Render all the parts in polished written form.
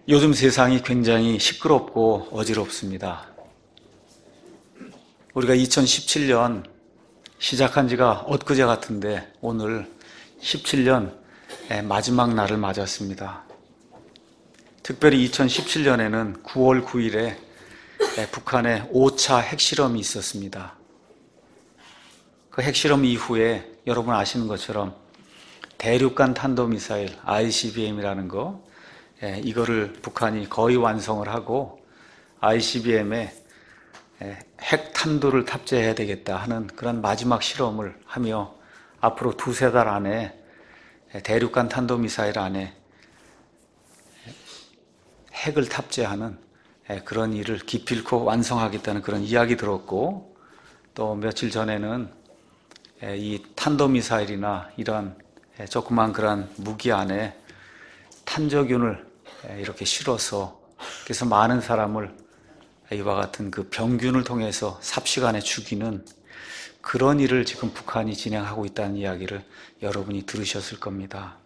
요즘 세상이 굉장히 시끄럽고 어지럽습니다. 우리가 2017년 시작한 지가 엊그제 같은데 오늘 17년 마지막 날을 맞았습니다. 특별히 2017년에는 9월 9일에 북한의 5차 핵실험이 있었습니다. 그 핵실험 이후에 여러분 아시는 것처럼 대륙간 탄도미사일 ICBM이라는 거, 이거를 북한이 거의 완성을 하고 ICBM에 핵탄두를 탑재해야 되겠다 하는 그런 마지막 실험을 하며 앞으로 두세 달 안에 대륙간 탄도미사일 안에 핵을 탑재하는 그런 일을 기필코 완성하겠다는 그런 이야기 들었고, 또 며칠 전에는 이 탄도미사일이나 이런 조그만 그런 무기 안에 탄저균을 이렇게 실어서 그래서 많은 사람을 이와 같은 그 병균을 통해서 삽시간에 죽이는 그런 일을 지금 북한이 진행하고 있다는 이야기를 여러분이 들으셨을 겁니다.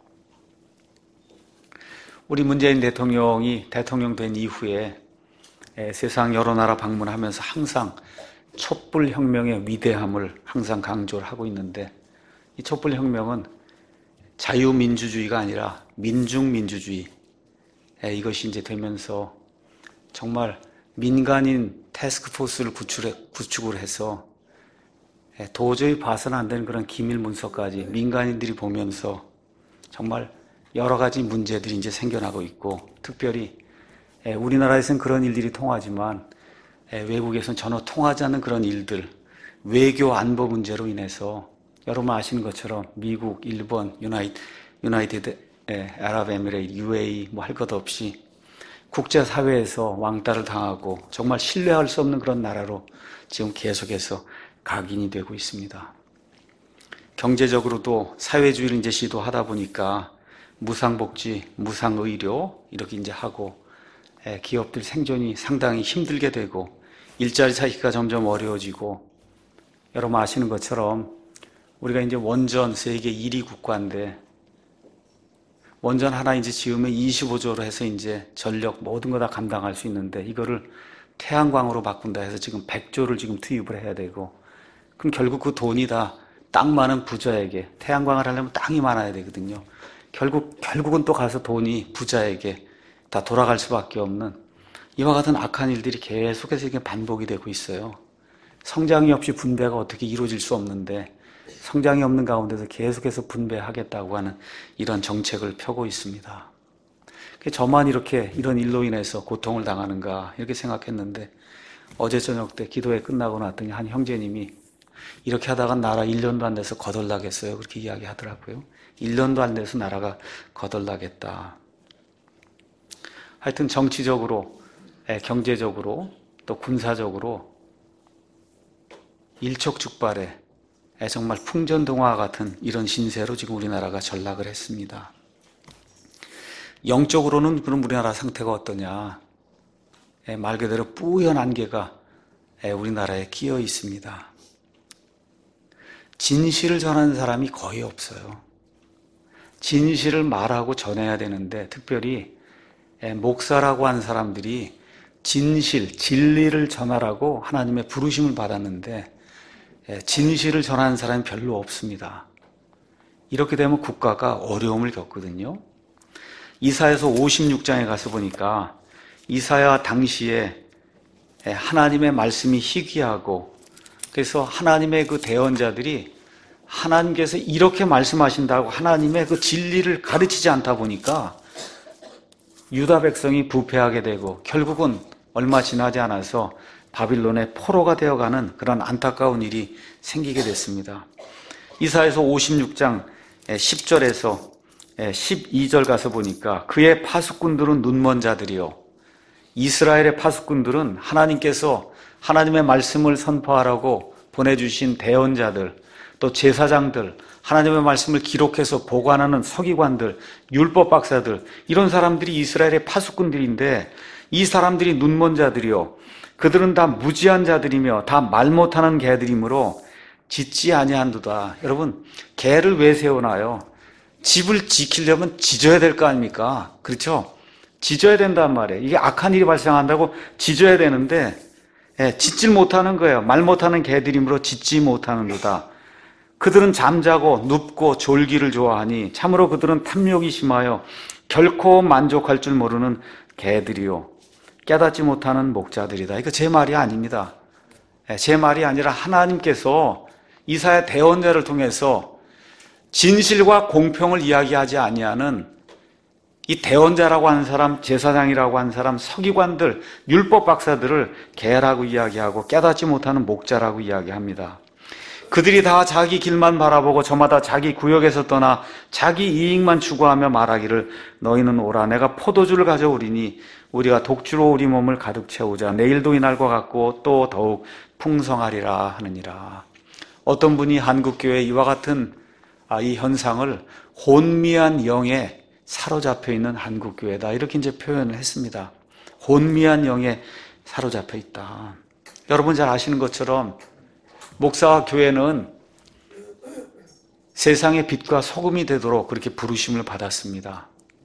우리 문재인 대통령이 대통령 된 이후에 세상 여러 나라 방문하면서 항상 촛불혁명의 위대함을 항상 강조를 하고 있는데, 이 촛불혁명은 자유민주주의가 아니라 민중민주주의, 이것이 이제 되면서 정말 민간인 태스크포스를 구축을 해서 도저히 봐서는 안 되는 그런 기밀 문서까지 민간인들이 보면서 정말 여러 가지 문제들이 이제 생겨나고 있고, 특별히 우리나라에서는 그런 일들이 통하지만 외국에서는 전혀 통하지 않는 그런 일들, 외교 안보 문제로 인해서 여러분 아시는 것처럼 미국, 일본, 유나이티드 아랍에미레이트, UAE 뭐 할 것 없이 국제사회에서 왕따를 당하고 정말 신뢰할 수 없는 그런 나라로 지금 계속해서 각인이 되고 있습니다. 경제적으로도 사회주의를 이제 시도하다 보니까 무상복지, 무상의료 이렇게 이제 하고 기업들 생존이 상당히 힘들게 되고 일자리 찾기가 점점 어려워지고, 여러분 아시는 것처럼 우리가 이제 원전 세계 1위 국가인데 원전 하나 이제 지으면 25조로 해서 이제 전력 모든 거 다 감당할 수 있는데 이거를 태양광으로 바꾼다 해서 지금 100조를 지금 투입을 해야 되고, 그럼 결국 그 돈이 다 땅 많은 부자에게, 태양광을 하려면 땅이 많아야 되거든요. 결국은 또 가서 돈이 부자에게 다 돌아갈 수밖에 없는 이와 같은 악한 일들이 계속해서 이게 반복이 되고 있어요. 성장이 없이 분배가 어떻게 이루어질 수 없는데 성장이 없는 가운데서 계속해서 분배하겠다고 하는 이런 정책을 펴고 있습니다. 저만 이렇게 이런 일로 인해서 고통을 당하는가 이렇게 생각했는데, 어제 저녁 때 기도회 끝나고 났더니 한 형제님이 이렇게 하다가 나라 1년도 안 돼서 거덜나겠어요 그렇게 이야기하더라고요. 1년도 안 돼서 나라가 거덜나겠다. 하여튼 정치적으로, 경제적으로, 또 군사적으로 일촉즉발의 정말 풍전등화 같은 이런 신세로 지금 우리나라가 전락을 했습니다. 영적으로는 그럼 우리나라 상태가 어떠냐? 말 그대로 뿌연 안개가 우리나라에 끼어 있습니다. 진실을 전하는 사람이 거의 없어요. 진실을 말하고 전해야 되는데, 특별히 목사라고 한 사람들이 진실, 진리를 전하라고 하나님의 부르심을 받았는데 진실을 전하는 사람이 별로 없습니다. 이렇게 되면 국가가 어려움을 겪거든요. 이사야서 56장에 가서 보니까 이사야 당시에 하나님의 말씀이 희귀하고, 그래서 하나님의 그 대언자들이 하나님께서 이렇게 말씀하신다고 하나님의 그 진리를 가르치지 않다 보니까 유다 백성이 부패하게 되고 결국은 얼마 지나지 않아서 바빌론의 포로가 되어가는 그런 안타까운 일이 생기게 됐습니다. 이사야서 56장 10절에서 12절 가서 보니까 그의 파수꾼들은 눈먼 자들이요, 이스라엘의 파수꾼들은 하나님께서 하나님의 말씀을 선포하라고 보내주신 대언자들, 또 제사장들, 하나님의 말씀을 기록해서 보관하는 서기관들, 율법 박사들, 이런 사람들이 이스라엘의 파수꾼들인데 이 사람들이 눈먼 자들이요, 그들은 다 무지한 자들이며 다 말 못하는 개들이므로 짓지 아니한도다. 여러분, 개를 왜 세워놔요? 집을 지키려면 지져야 될 거 아닙니까? 그렇죠? 짖어야 된단 말이에요. 이게 악한 일이 발생한다고 짖어야 되는데 짖질 못하는 거예요. 말 못하는 개들이므로 짖지 못하는도다. 그들은 잠자고 눕고 졸기를 좋아하니 참으로 그들은 탐욕이 심하여 결코 만족할 줄 모르는 개들이요 깨닫지 못하는 목자들이다. 이거 제 말이 아닙니다. 제 말이 아니라 하나님께서 이사야 대언자를 통해서 진실과 공평을 이야기하지 아니하는 이 대언자라고 하는 사람, 제사장이라고 하는 사람, 서기관들, 율법 박사들을 개라고 이야기하고 깨닫지 못하는 목자라고 이야기합니다. 그들이 다 자기 길만 바라보고 저마다 자기 구역에서 떠나 자기 이익만 추구하며 말하기를 너희는 오라 내가 포도주를 가져오리니 우리가 독주로 우리 몸을 가득 채우자 내일도 이날과 같고 또 더욱 풍성하리라 하느니라. 어떤 분이 한국교회에 이와 같은 이 현상을 혼미한 영에 사로잡혀 있는 한국교회다 이렇게 이제 표현을 했습니다. 혼미한 영에 사로잡혀 있다. 여러분 잘 아시는 것처럼 목사와 교회는 세상의 빛과 소금이 되도록 그렇게 부르심을 받았습니다.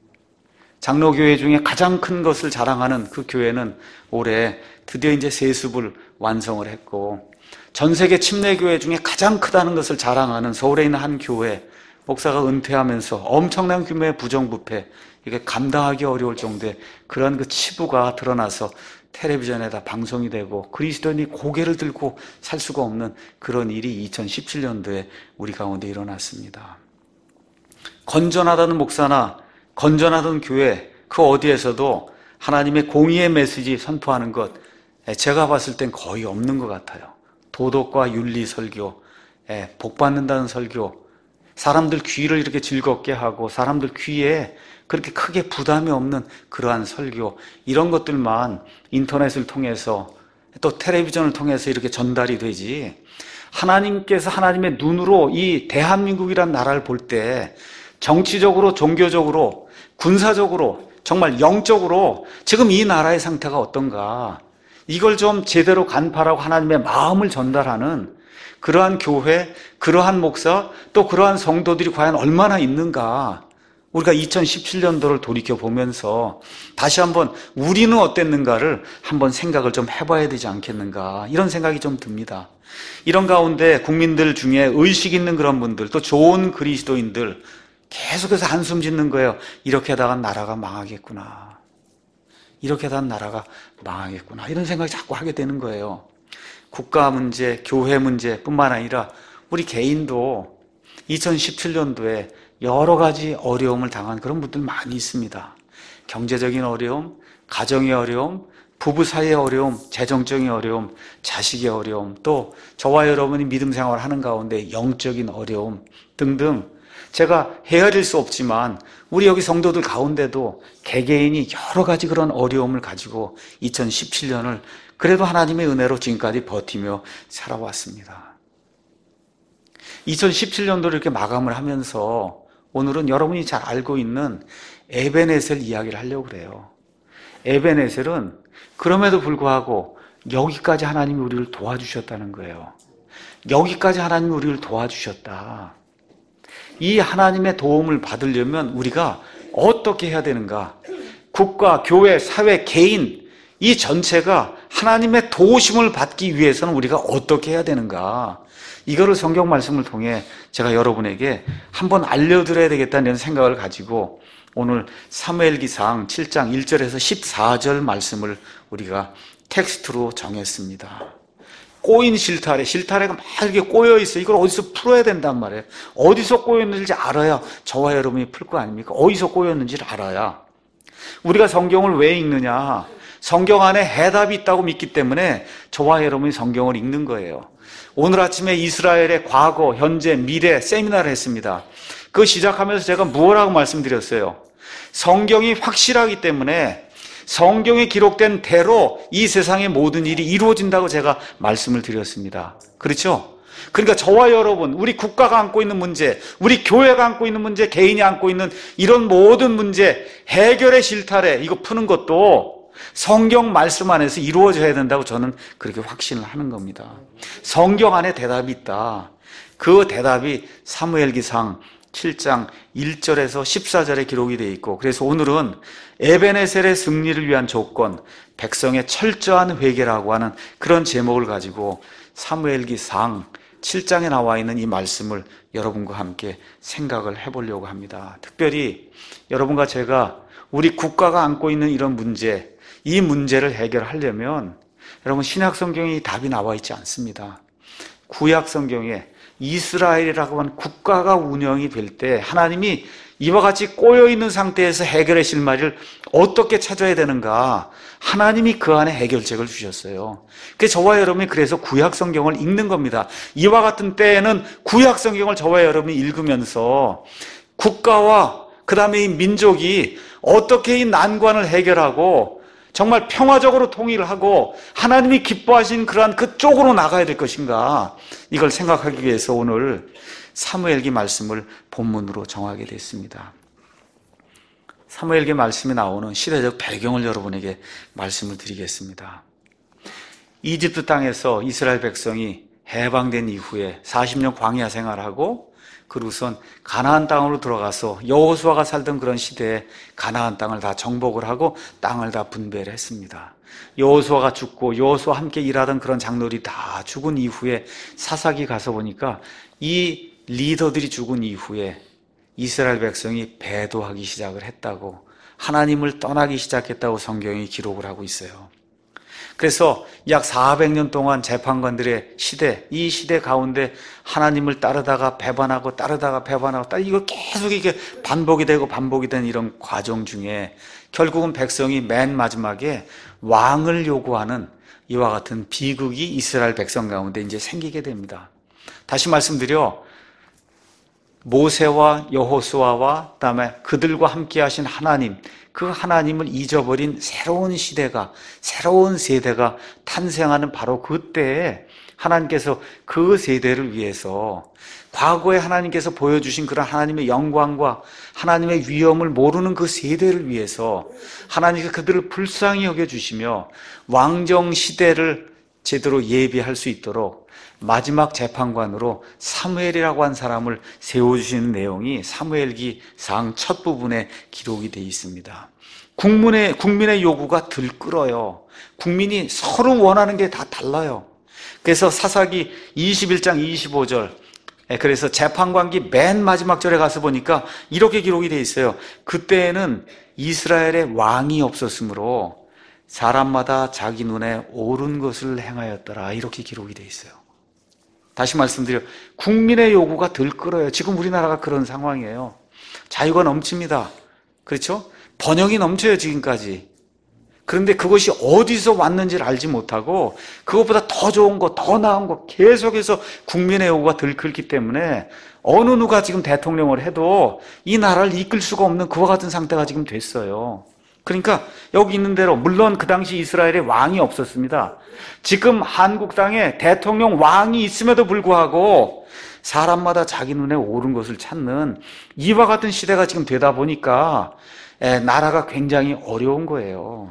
장로교회 중에 가장 큰 것을 자랑하는 그 교회는 올해 드디어 이제 세습을 완성을 했고, 전 세계 침례교회 중에 가장 크다는 것을 자랑하는 서울에 있는 한 교회, 목사가 은퇴하면서 엄청난 규모의 부정부패, 이게 감당하기 어려울 정도의 그런 그 치부가 드러나서 텔레비전에다 방송이 되고 그리스도인이 고개를 들고 살 수가 없는 그런 일이 2017년도에 우리 가운데 일어났습니다. 건전하다는 목사나 건전하던 교회 그 어디에서도 하나님의 공의의 메시지 선포하는 것 제가 봤을 땐 거의 없는 것 같아요. 도덕과 윤리 설교, 복 받는다는 설교, 사람들 귀를 이렇게 즐겁게 하고 사람들 귀에 그렇게 크게 부담이 없는 그러한 설교, 이런 것들만 인터넷을 통해서 또 텔레비전을 통해서 이렇게 전달이 되지, 하나님께서 하나님의 눈으로 이 대한민국이란 나라를 볼 때 정치적으로, 종교적으로, 군사적으로, 정말 영적으로 지금 이 나라의 상태가 어떤가, 이걸 좀 제대로 간파하고 하나님의 마음을 전달하는 그러한 교회, 그러한 목사, 또 그러한 성도들이 과연 얼마나 있는가, 우리가 2017년도를 돌이켜보면서 다시 한번 우리는 어땠는가를 한번 생각을 좀 해봐야 되지 않겠는가, 이런 생각이 좀 듭니다. 이런 가운데 국민들 중에 의식 있는 그런 분들, 또 좋은 그리스도인들 계속해서 한숨 짓는 거예요. 이렇게 하다가 나라가 망하겠구나, 이렇게 하다가 나라가 망하겠구나, 이런 생각이 자꾸 하게 되는 거예요. 국가 문제, 교회 문제뿐만 아니라 우리 개인도 2017년도에 여러 가지 어려움을 당한 그런 분들 많이 있습니다. 경제적인 어려움, 가정의 어려움, 부부 사이의 어려움, 재정적인 어려움, 자식의 어려움, 또 저와 여러분이 믿음 생활을 하는 가운데 영적인 어려움 등등, 제가 헤아릴 수 없지만 우리 여기 성도들 가운데도 개개인이 여러 가지 그런 어려움을 가지고 2017년을 그래도 하나님의 은혜로 지금까지 버티며 살아왔습니다. 2017년도를 이렇게 마감을 하면서 오늘은 여러분이 잘 알고 있는 에벤에셀 이야기를 하려고 그래요. 에벤에셀은 그럼에도 불구하고 여기까지 하나님이 우리를 도와주셨다는 거예요. 여기까지 하나님이 우리를 도와주셨다. 이 하나님의 도움을 받으려면 우리가 어떻게 해야 되는가? 국가, 교회, 사회, 개인, 이 전체가 하나님의 도우심을 받기 위해서는 우리가 어떻게 해야 되는가? 이거를 성경 말씀을 통해 제가 여러분에게 한번 알려드려야 되겠다는 생각을 가지고 오늘 사무엘기상 7장 1절에서 14절 말씀을 우리가 텍스트로 정했습니다. 꼬인 실타래가 막 이렇게 꼬여있어요. 이걸 어디서 풀어야 된단 말이에요. 어디서 꼬였는지 알아야 저와 여러분이 풀 거 아닙니까? 어디서 꼬였는지를 알아야. 우리가 성경을 왜 읽느냐? 성경 안에 해답이 있다고 믿기 때문에 저와 여러분이 성경을 읽는 거예요. 오늘 아침에 이스라엘의 과거, 현재, 미래 세미나를 했습니다. 그거 시작하면서 제가 무엇라고 말씀드렸어요? 성경이 확실하기 때문에 성경에 기록된 대로 이 세상의 모든 일이 이루어진다고 제가 말씀을 드렸습니다. 그렇죠? 그러니까 저와 여러분, 우리 국가가 안고 있는 문제, 우리 교회가 안고 있는 문제, 개인이 안고 있는 이런 모든 문제 해결의 실타래, 이거 푸는 것도 성경 말씀 안에서 이루어져야 된다고 저는 그렇게 확신을 하는 겁니다. 성경 안에 대답이 있다. 그 대답이 사무엘기상 7장 1절에서 14절에 기록이 되어 있고, 그래서 오늘은 에베네셀의 승리를 위한 조건, 백성의 철저한 회개라고 하는 그런 제목을 가지고 사무엘기상 7장에 나와 있는 이 말씀을 여러분과 함께 생각을 해보려고 합니다. 특별히 여러분과 제가 우리 국가가 안고 있는 이런 문제, 이 문제를 해결하려면 여러분, 신약 성경에 답이 나와 있지 않습니다. 구약 성경에 이스라엘이라고 하는 국가가 운영이 될 때 하나님이 이와 같이 꼬여있는 상태에서 해결의 실마리를 어떻게 찾아야 되는가, 하나님이 그 안에 해결책을 주셨어요. 그래서 저와 여러분이 그래서 구약 성경을 읽는 겁니다. 이와 같은 때에는 구약 성경을 저와 여러분이 읽으면서 국가와 그 다음에 이 민족이 어떻게 이 난관을 해결하고 정말 평화적으로 통일을 하고 하나님이 기뻐하신 그러한 그쪽으로 나가야 될 것인가, 이걸 생각하기 위해서 오늘 사무엘기 말씀을 본문으로 정하게 됐습니다. 사무엘기 말씀이 나오는 시대적 배경을 여러분에게 말씀을 드리겠습니다. 이집트 땅에서 이스라엘 백성이 해방된 이후에 40년 광야 생활하고 그리고선 가나안 땅으로 들어가서 여호수아가 살던 그런 시대에 가나안 땅을 다 정복을 하고 땅을 다 분배를 했습니다. 여호수아가 죽고 여호수아와 함께 일하던 그런 장로들이 다 죽은 이후에 사사기 가서 보니까 이 리더들이 죽은 이후에 이스라엘 백성이 배도하기 시작을 했다고, 하나님을 떠나기 시작했다고 성경이 기록을 하고 있어요. 그래서 약 400년 동안 재판관들의 시대, 이 시대 가운데 하나님을 따르다가 배반하고 따르다가 배반하고 이거 계속 이게 반복이 되고 반복이 된 이런 과정 중에 결국은 백성이 맨 마지막에 왕을 요구하는 이와 같은 비극이 이스라엘 백성 가운데 이제 생기게 됩니다. 다시 말씀드려, 모세와 여호수아와 그다음에 그들과 함께 하신 하나님, 그 하나님을 잊어버린 새로운 시대가, 새로운 세대가 탄생하는 바로 그때에 하나님께서 그 세대를 위해서 과거에 하나님께서 보여주신 그런 하나님의 영광과 하나님의 위엄을 모르는 그 세대를 위해서 하나님께서 그들을 불쌍히 여겨주시며 왕정 시대를 제대로 예비할 수 있도록 마지막 재판관으로 사무엘이라고 한 사람을 세워주시는 내용이 사무엘기상 첫 부분에 기록이 되어 있습니다. 국민의 요구가 들끓어요. 국민이 서로 원하는 게 다 달라요. 그래서 사사기 21장 25절, 그래서 재판관기 맨 마지막 절에 가서 보니까 이렇게 기록이 되어 있어요. 그때에는 이스라엘의 왕이 없었으므로 사람마다 자기 눈에 옳은 것을 행하였더라, 이렇게 기록이 되어 있어요. 다시 말씀드려, 국민의 요구가 들끓어요. 지금 우리나라가 그런 상황이에요. 자유가 넘칩니다. 그렇죠? 번영이 넘쳐요, 지금까지. 그런데 그것이 어디서 왔는지를 알지 못하고 그것보다 더 좋은 거, 더 나은 거 계속해서 국민의 요구가 들끓기 때문에 어느 누가 지금 대통령을 해도 이 나라를 이끌 수가 없는 그와 같은 상태가 지금 됐어요. 그러니까 여기 있는 대로, 물론 그 당시 이스라엘에 왕이 없었습니다. 지금 한국 땅에 대통령 왕이 있음에도 불구하고 사람마다 자기 눈에 옳은 것을 찾는 이와 같은 시대가 지금 되다 보니까 나라가 굉장히 어려운 거예요.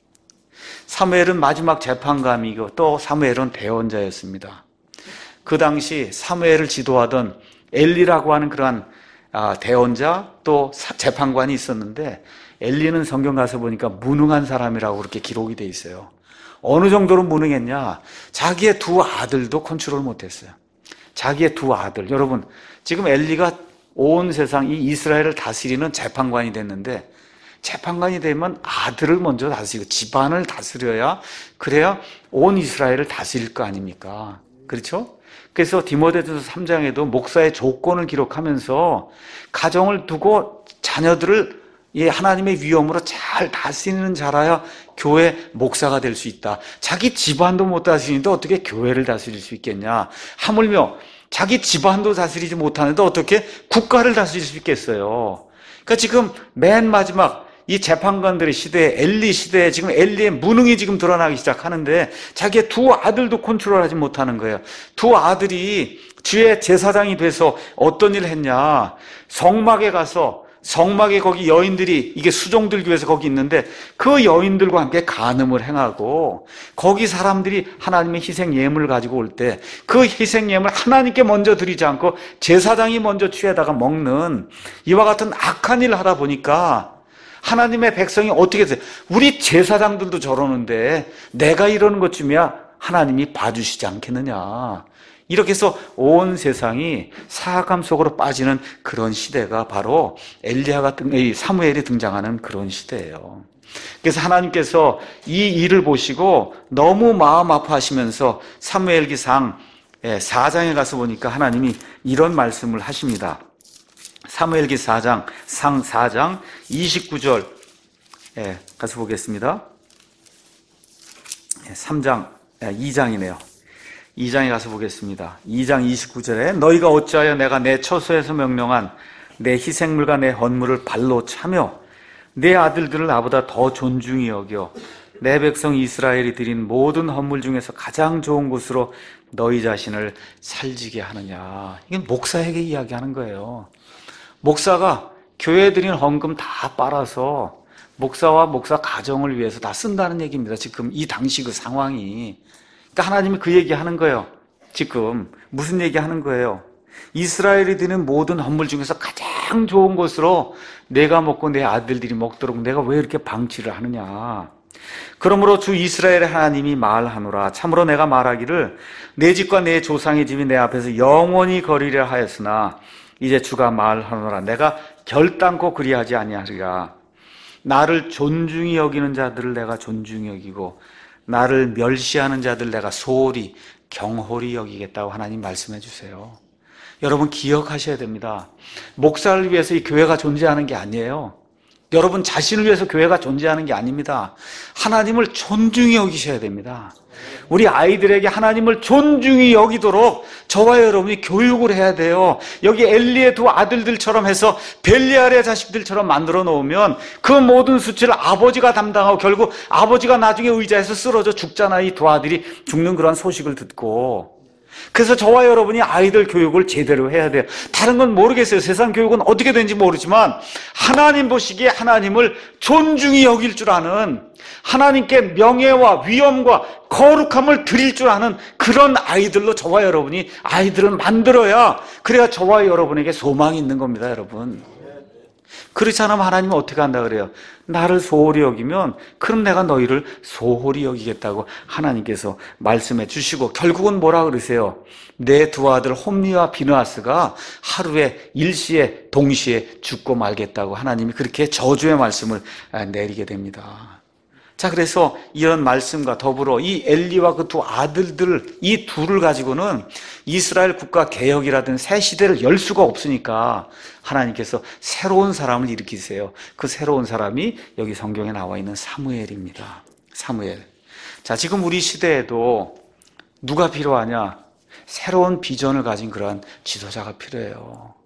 사무엘은 마지막 재판관이고 또 사무엘은 대언자였습니다. 그 당시 사무엘을 지도하던 엘리라고 하는 그러한 대언자 또 재판관이 있었는데, 엘리는 성경 가서 보니까 무능한 사람이라고 그렇게 기록이 돼 있어요. 어느 정도로 무능했냐? 자기의 두 아들도 컨트롤 못했어요. 자기의 두 아들. 여러분, 지금 엘리가 온 세상 이 이스라엘을 다스리는 재판관이 됐는데, 재판관이 되면 아들을 먼저 다스리고 집안을 다스려야, 그래야 온 이스라엘을 다스릴 거 아닙니까? 그렇죠? 그래서 디모데전서 3장에도 목사의 조건을 기록하면서 가정을 두고 자녀들을 하나님의 위엄으로 잘 다스리는 자라야 교회 목사가 될 수 있다. 자기 집안도 못 다스리는데 어떻게 교회를 다스릴 수 있겠냐? 하물며 자기 집안도 다스리지 못하는데 어떻게 국가를 다스릴 수 있겠어요? 그러니까 지금 맨 마지막 이 재판관들의 시대에, 엘리 시대에 지금 엘리의 무능이 지금 드러나기 시작하는데 자기의 두 아들도 컨트롤하지 못하는 거예요. 두 아들이 주의 제사장이 돼서 어떤 일을 했냐? 성막에 가서 성막에 거기 여인들이, 이게 수종들기 위해서 거기 있는데 그 여인들과 함께 간음을 행하고, 거기 사람들이 하나님의 희생 예물을 가지고 올 때 그 희생 예물 하나님께 먼저 드리지 않고 제사장이 먼저 취해다가 먹는 이와 같은 악한 일을 하다 보니까 하나님의 백성이 어떻게 돼요? 우리 제사장들도 저러는데 내가 이러는 것쯤이야 하나님이 봐주시지 않겠느냐. 이렇게 해서 온 세상이 사악함 속으로 빠지는 그런 시대가 바로 사무엘이 등장하는 그런 시대예요. 그래서 하나님께서 이 일을 보시고 너무 마음 아파하시면서 사무엘기상 4장에 가서 보니까 하나님이 이런 말씀을 하십니다. 사무엘기 4장 29절 가서 보겠습니다. 2장이네요. 2장에 가서 보겠습니다. 2장 29절에 너희가 어찌하여 내가 내 처소에서 명령한 내 희생물과 내 헌물을 발로 차며 내 아들들을 나보다 더 존중히 여겨 내 백성 이스라엘이 드린 모든 헌물 중에서 가장 좋은 곳으로 너희 자신을 살지게 하느냐. 이건 목사에게 이야기하는 거예요. 목사가 교회에 드린 헌금 다 빨아서 목사와 목사 가정을 위해서 다 쓴다는 얘기입니다. 지금 이 당시 그 상황이. 그러니까 하나님이 그 얘기하는 거예요. 지금 무슨 얘기하는 거예요? 이스라엘이 드는 모든 헌물 중에서 가장 좋은 것으로 내가 먹고 내 아들들이 먹도록 내가 왜 이렇게 방치를 하느냐. 그러므로 주 이스라엘의 하나님이 말하노라. 참으로 내가 말하기를 내 집과 내 조상의 집이 내 앞에서 영원히 거리려 하였으나 이제 주가 말하노라. 내가 결단코 그리하지 아니하리라. 나를 존중히 여기는 자들을 내가 존중히 여기고 나를 멸시하는 자들 내가 소홀히 경홀히 여기겠다고 하나님 말씀해 주세요. 여러분 기억하셔야 됩니다. 목사를 위해서 이 교회가 존재하는 게 아니에요. 여러분 자신을 위해서 교회가 존재하는 게 아닙니다. 하나님을 존중히 여기셔야 됩니다. 우리 아이들에게 하나님을 존중히 여기도록 저와 여러분이 교육을 해야 돼요. 여기 엘리의 두 아들들처럼 해서 벨리알의 자식들처럼 만들어 놓으면 그 모든 수치를 아버지가 담당하고 결국 아버지가 나중에 의자에서 쓰러져 죽잖아요. 이 두 아들이 죽는 그런 소식을 듣고. 그래서 저와 여러분이 아이들 교육을 제대로 해야 돼요. 다른 건 모르겠어요. 세상 교육은 어떻게 되는지 모르지만 하나님 보시기에 하나님을 존중히 여길 줄 아는, 하나님께 명예와 위엄과 거룩함을 드릴 줄 아는 그런 아이들로 저와 여러분이 아이들을 만들어야, 그래야 저와 여러분에게 소망이 있는 겁니다. 여러분, 그렇지 않으면 하나님은 어떻게 한다 그래요? 나를 소홀히 여기면 그럼 내가 너희를 소홀히 여기겠다고 하나님께서 말씀해 주시고, 결국은 뭐라 그러세요? 내 두 아들 홈리와 비느하스가 하루에 일시에 동시에 죽고 말겠다고 하나님이 그렇게 저주의 말씀을 내리게 됩니다. 자, 그래서 이런 말씀과 더불어 이 엘리와 그 두 아들들, 이 둘을 가지고는 이스라엘 국가 개혁이라든 새 시대를 열 수가 없으니까 하나님께서 새로운 사람을 일으키세요. 그 새로운 사람이 여기 성경에 나와 있는 사무엘입니다. 사무엘. 자, 지금 우리 시대에도 누가 필요하냐? 새로운 비전을 가진 그러한 지도자가 필요해요.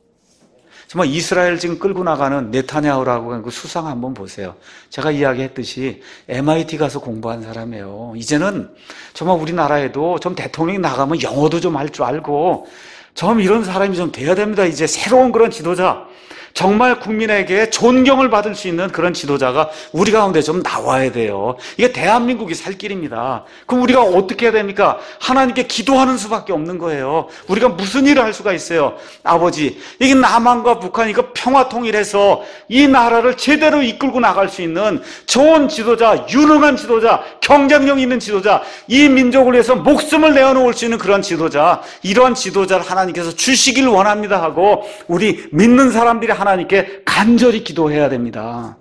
정말 이스라엘 지금 끌고 나가는 네타냐후라고 그 수상 한번 보세요. 제가 이야기했듯이 MIT 가서 공부한 사람이에요. 이제는 정말 우리나라에도 좀 대통령이 나가면 영어도 좀 할 줄 알고 좀 이런 사람이 좀 돼야 됩니다. 이제 새로운 그런 지도자, 정말 국민에게 존경을 받을 수 있는 그런 지도자가 우리 가운데 좀 나와야 돼요. 이게 대한민국이 살 길입니다. 그럼 우리가 어떻게 해야 됩니까? 하나님께 기도하는 수밖에 없는 거예요. 우리가 무슨 일을 할 수가 있어요? 아버지, 이게 남한과 북한이 그 평화 통일해서 이 나라를 제대로 이끌고 나갈 수 있는 좋은 지도자, 유능한 지도자, 경쟁력 있는 지도자, 이 민족을 위해서 목숨을 내어놓을 수 있는 그런 지도자, 이러한 지도자를 하나님께서 주시길 원합니다 하고 우리 믿는 사람들이 하나님께 간절히 기도해야 됩니다.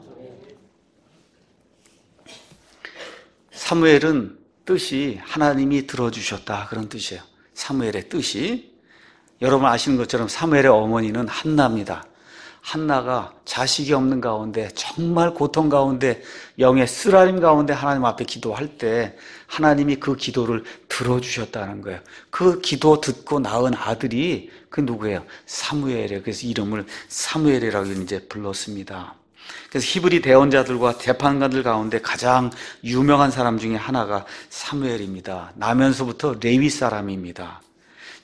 사무엘은 뜻이 하나님이 들어주셨다, 그런 뜻이에요. 사무엘의 뜻이. 여러분 아시는 것처럼 사무엘의 어머니는 한나입니다. 한나가 자식이 없는 가운데 정말 고통 가운데 영의 쓰라림 가운데 하나님 앞에 기도할 때 하나님이 그 기도를 들어주셨다는 거예요. 그 기도 듣고 낳은 아들이 그 누구예요? 사무엘이에요. 그래서 이름을 사무엘이라고 이제 불렀습니다. 그래서 히브리 대언자들과 재판관들 가운데 가장 유명한 사람 중에 하나가 사무엘입니다. 나면서부터 레위 사람입니다.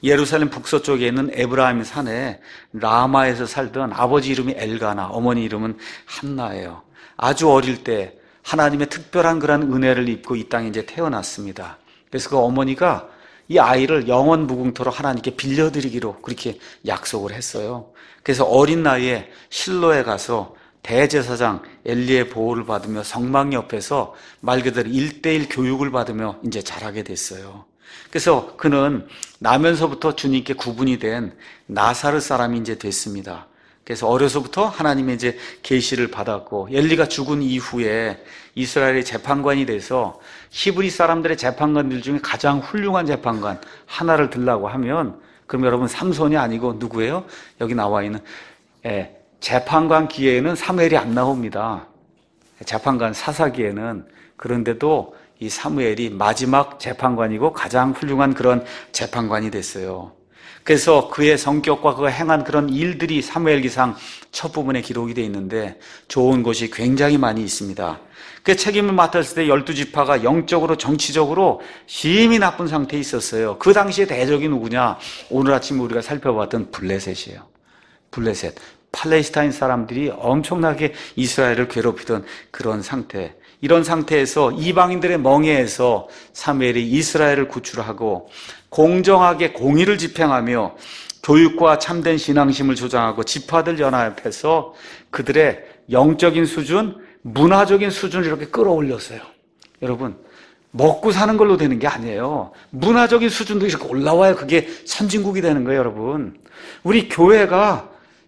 예루살렘 북서쪽에 있는 에브라임 산에 라마에서 살던 아버지 이름이 엘가나, 어머니 이름은 한나예요. 아주 어릴 때 하나님의 특별한 그런 은혜를 입고 이 땅에 이제 태어났습니다. 그래서 그 어머니가 이 아이를 영원 무궁토록 하나님께 빌려드리기로 그렇게 약속을 했어요. 그래서 어린 나이에 실로에 가서 대제사장 엘리의 보호를 받으며 성막 옆에서 말 그대로 1:1 교육을 받으며 이제 자라게 됐어요. 그래서 그는 나면서부터 주님께 구분이 된 나사렛 사람이 이제 됐습니다. 그래서 어려서부터 하나님의 이제 계시를 받았고, 엘리가 죽은 이후에 이스라엘의 재판관이 돼서 히브리 사람들의 재판관들 중에 가장 훌륭한 재판관 하나를 들라고 하면, 그럼 여러분 삼손이 아니고 누구예요? 여기 나와 있는 재판관 기회에는 사무엘이 안 나옵니다. 재판관 사사기에는. 그런데도 이 사무엘이 마지막 재판관이고 가장 훌륭한 그런 재판관이 됐어요. 그래서 그의 성격과 그가 행한 그런 일들이 사무엘기상 첫 부분에 기록이 되어 있는데 좋은 것이 굉장히 많이 있습니다. 그 책임을 맡았을 때 12지파가 영적으로 정치적으로 심히 나쁜 상태에 있었어요. 그 당시에 대적이 누구냐? 오늘 아침 우리가 살펴봤던 블레셋이에요. 블레셋. 팔레스타인 사람들이 엄청나게 이스라엘을 괴롭히던 그런 상태. 이런 상태에서 이방인들의 멍에에서 사무엘이 이스라엘을 구출하고 공정하게 공의를 집행하며 교육과 참된 신앙심을 조장하고 지파들 연합해서 그들의 영적인 수준, 문화적인 수준을 이렇게 끌어올렸어요. 여러분, 먹고 사는 걸로 되는 게 아니에요. 문화적인 수준도 이렇게 올라와야 그게 선진국이 되는 거예요, 여러분. 우리 교회가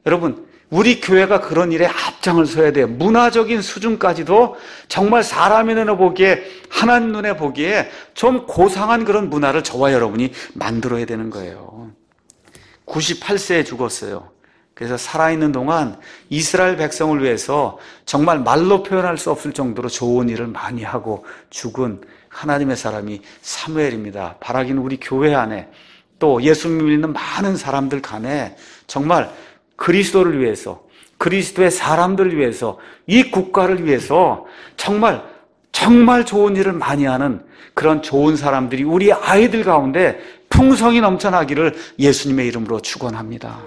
그런 일에 앞장을 서야 돼요. 문화적인 수준까지도 정말 사람의 눈에 보기에, 하나님 눈에 보기에 좀 고상한 그런 문화를 저와 여러분이 만들어야 되는 거예요. 98세에 죽었어요. 그래서 살아있는 동안 이스라엘 백성을 위해서 정말 말로 표현할 수 없을 정도로 좋은 일을 많이 하고 죽은 하나님의 사람이 사무엘입니다. 바라기는 우리 교회 안에 또 예수 믿는 많은 사람들 간에 정말 그리스도를 위해서, 그리스도의 사람들을 위해서, 이 국가를 위해서 정말 좋은 일을 많이 하는 그런 좋은 사람들이 우리 아이들 가운데 풍성이 넘쳐나기를 예수님의 이름으로 축원합니다.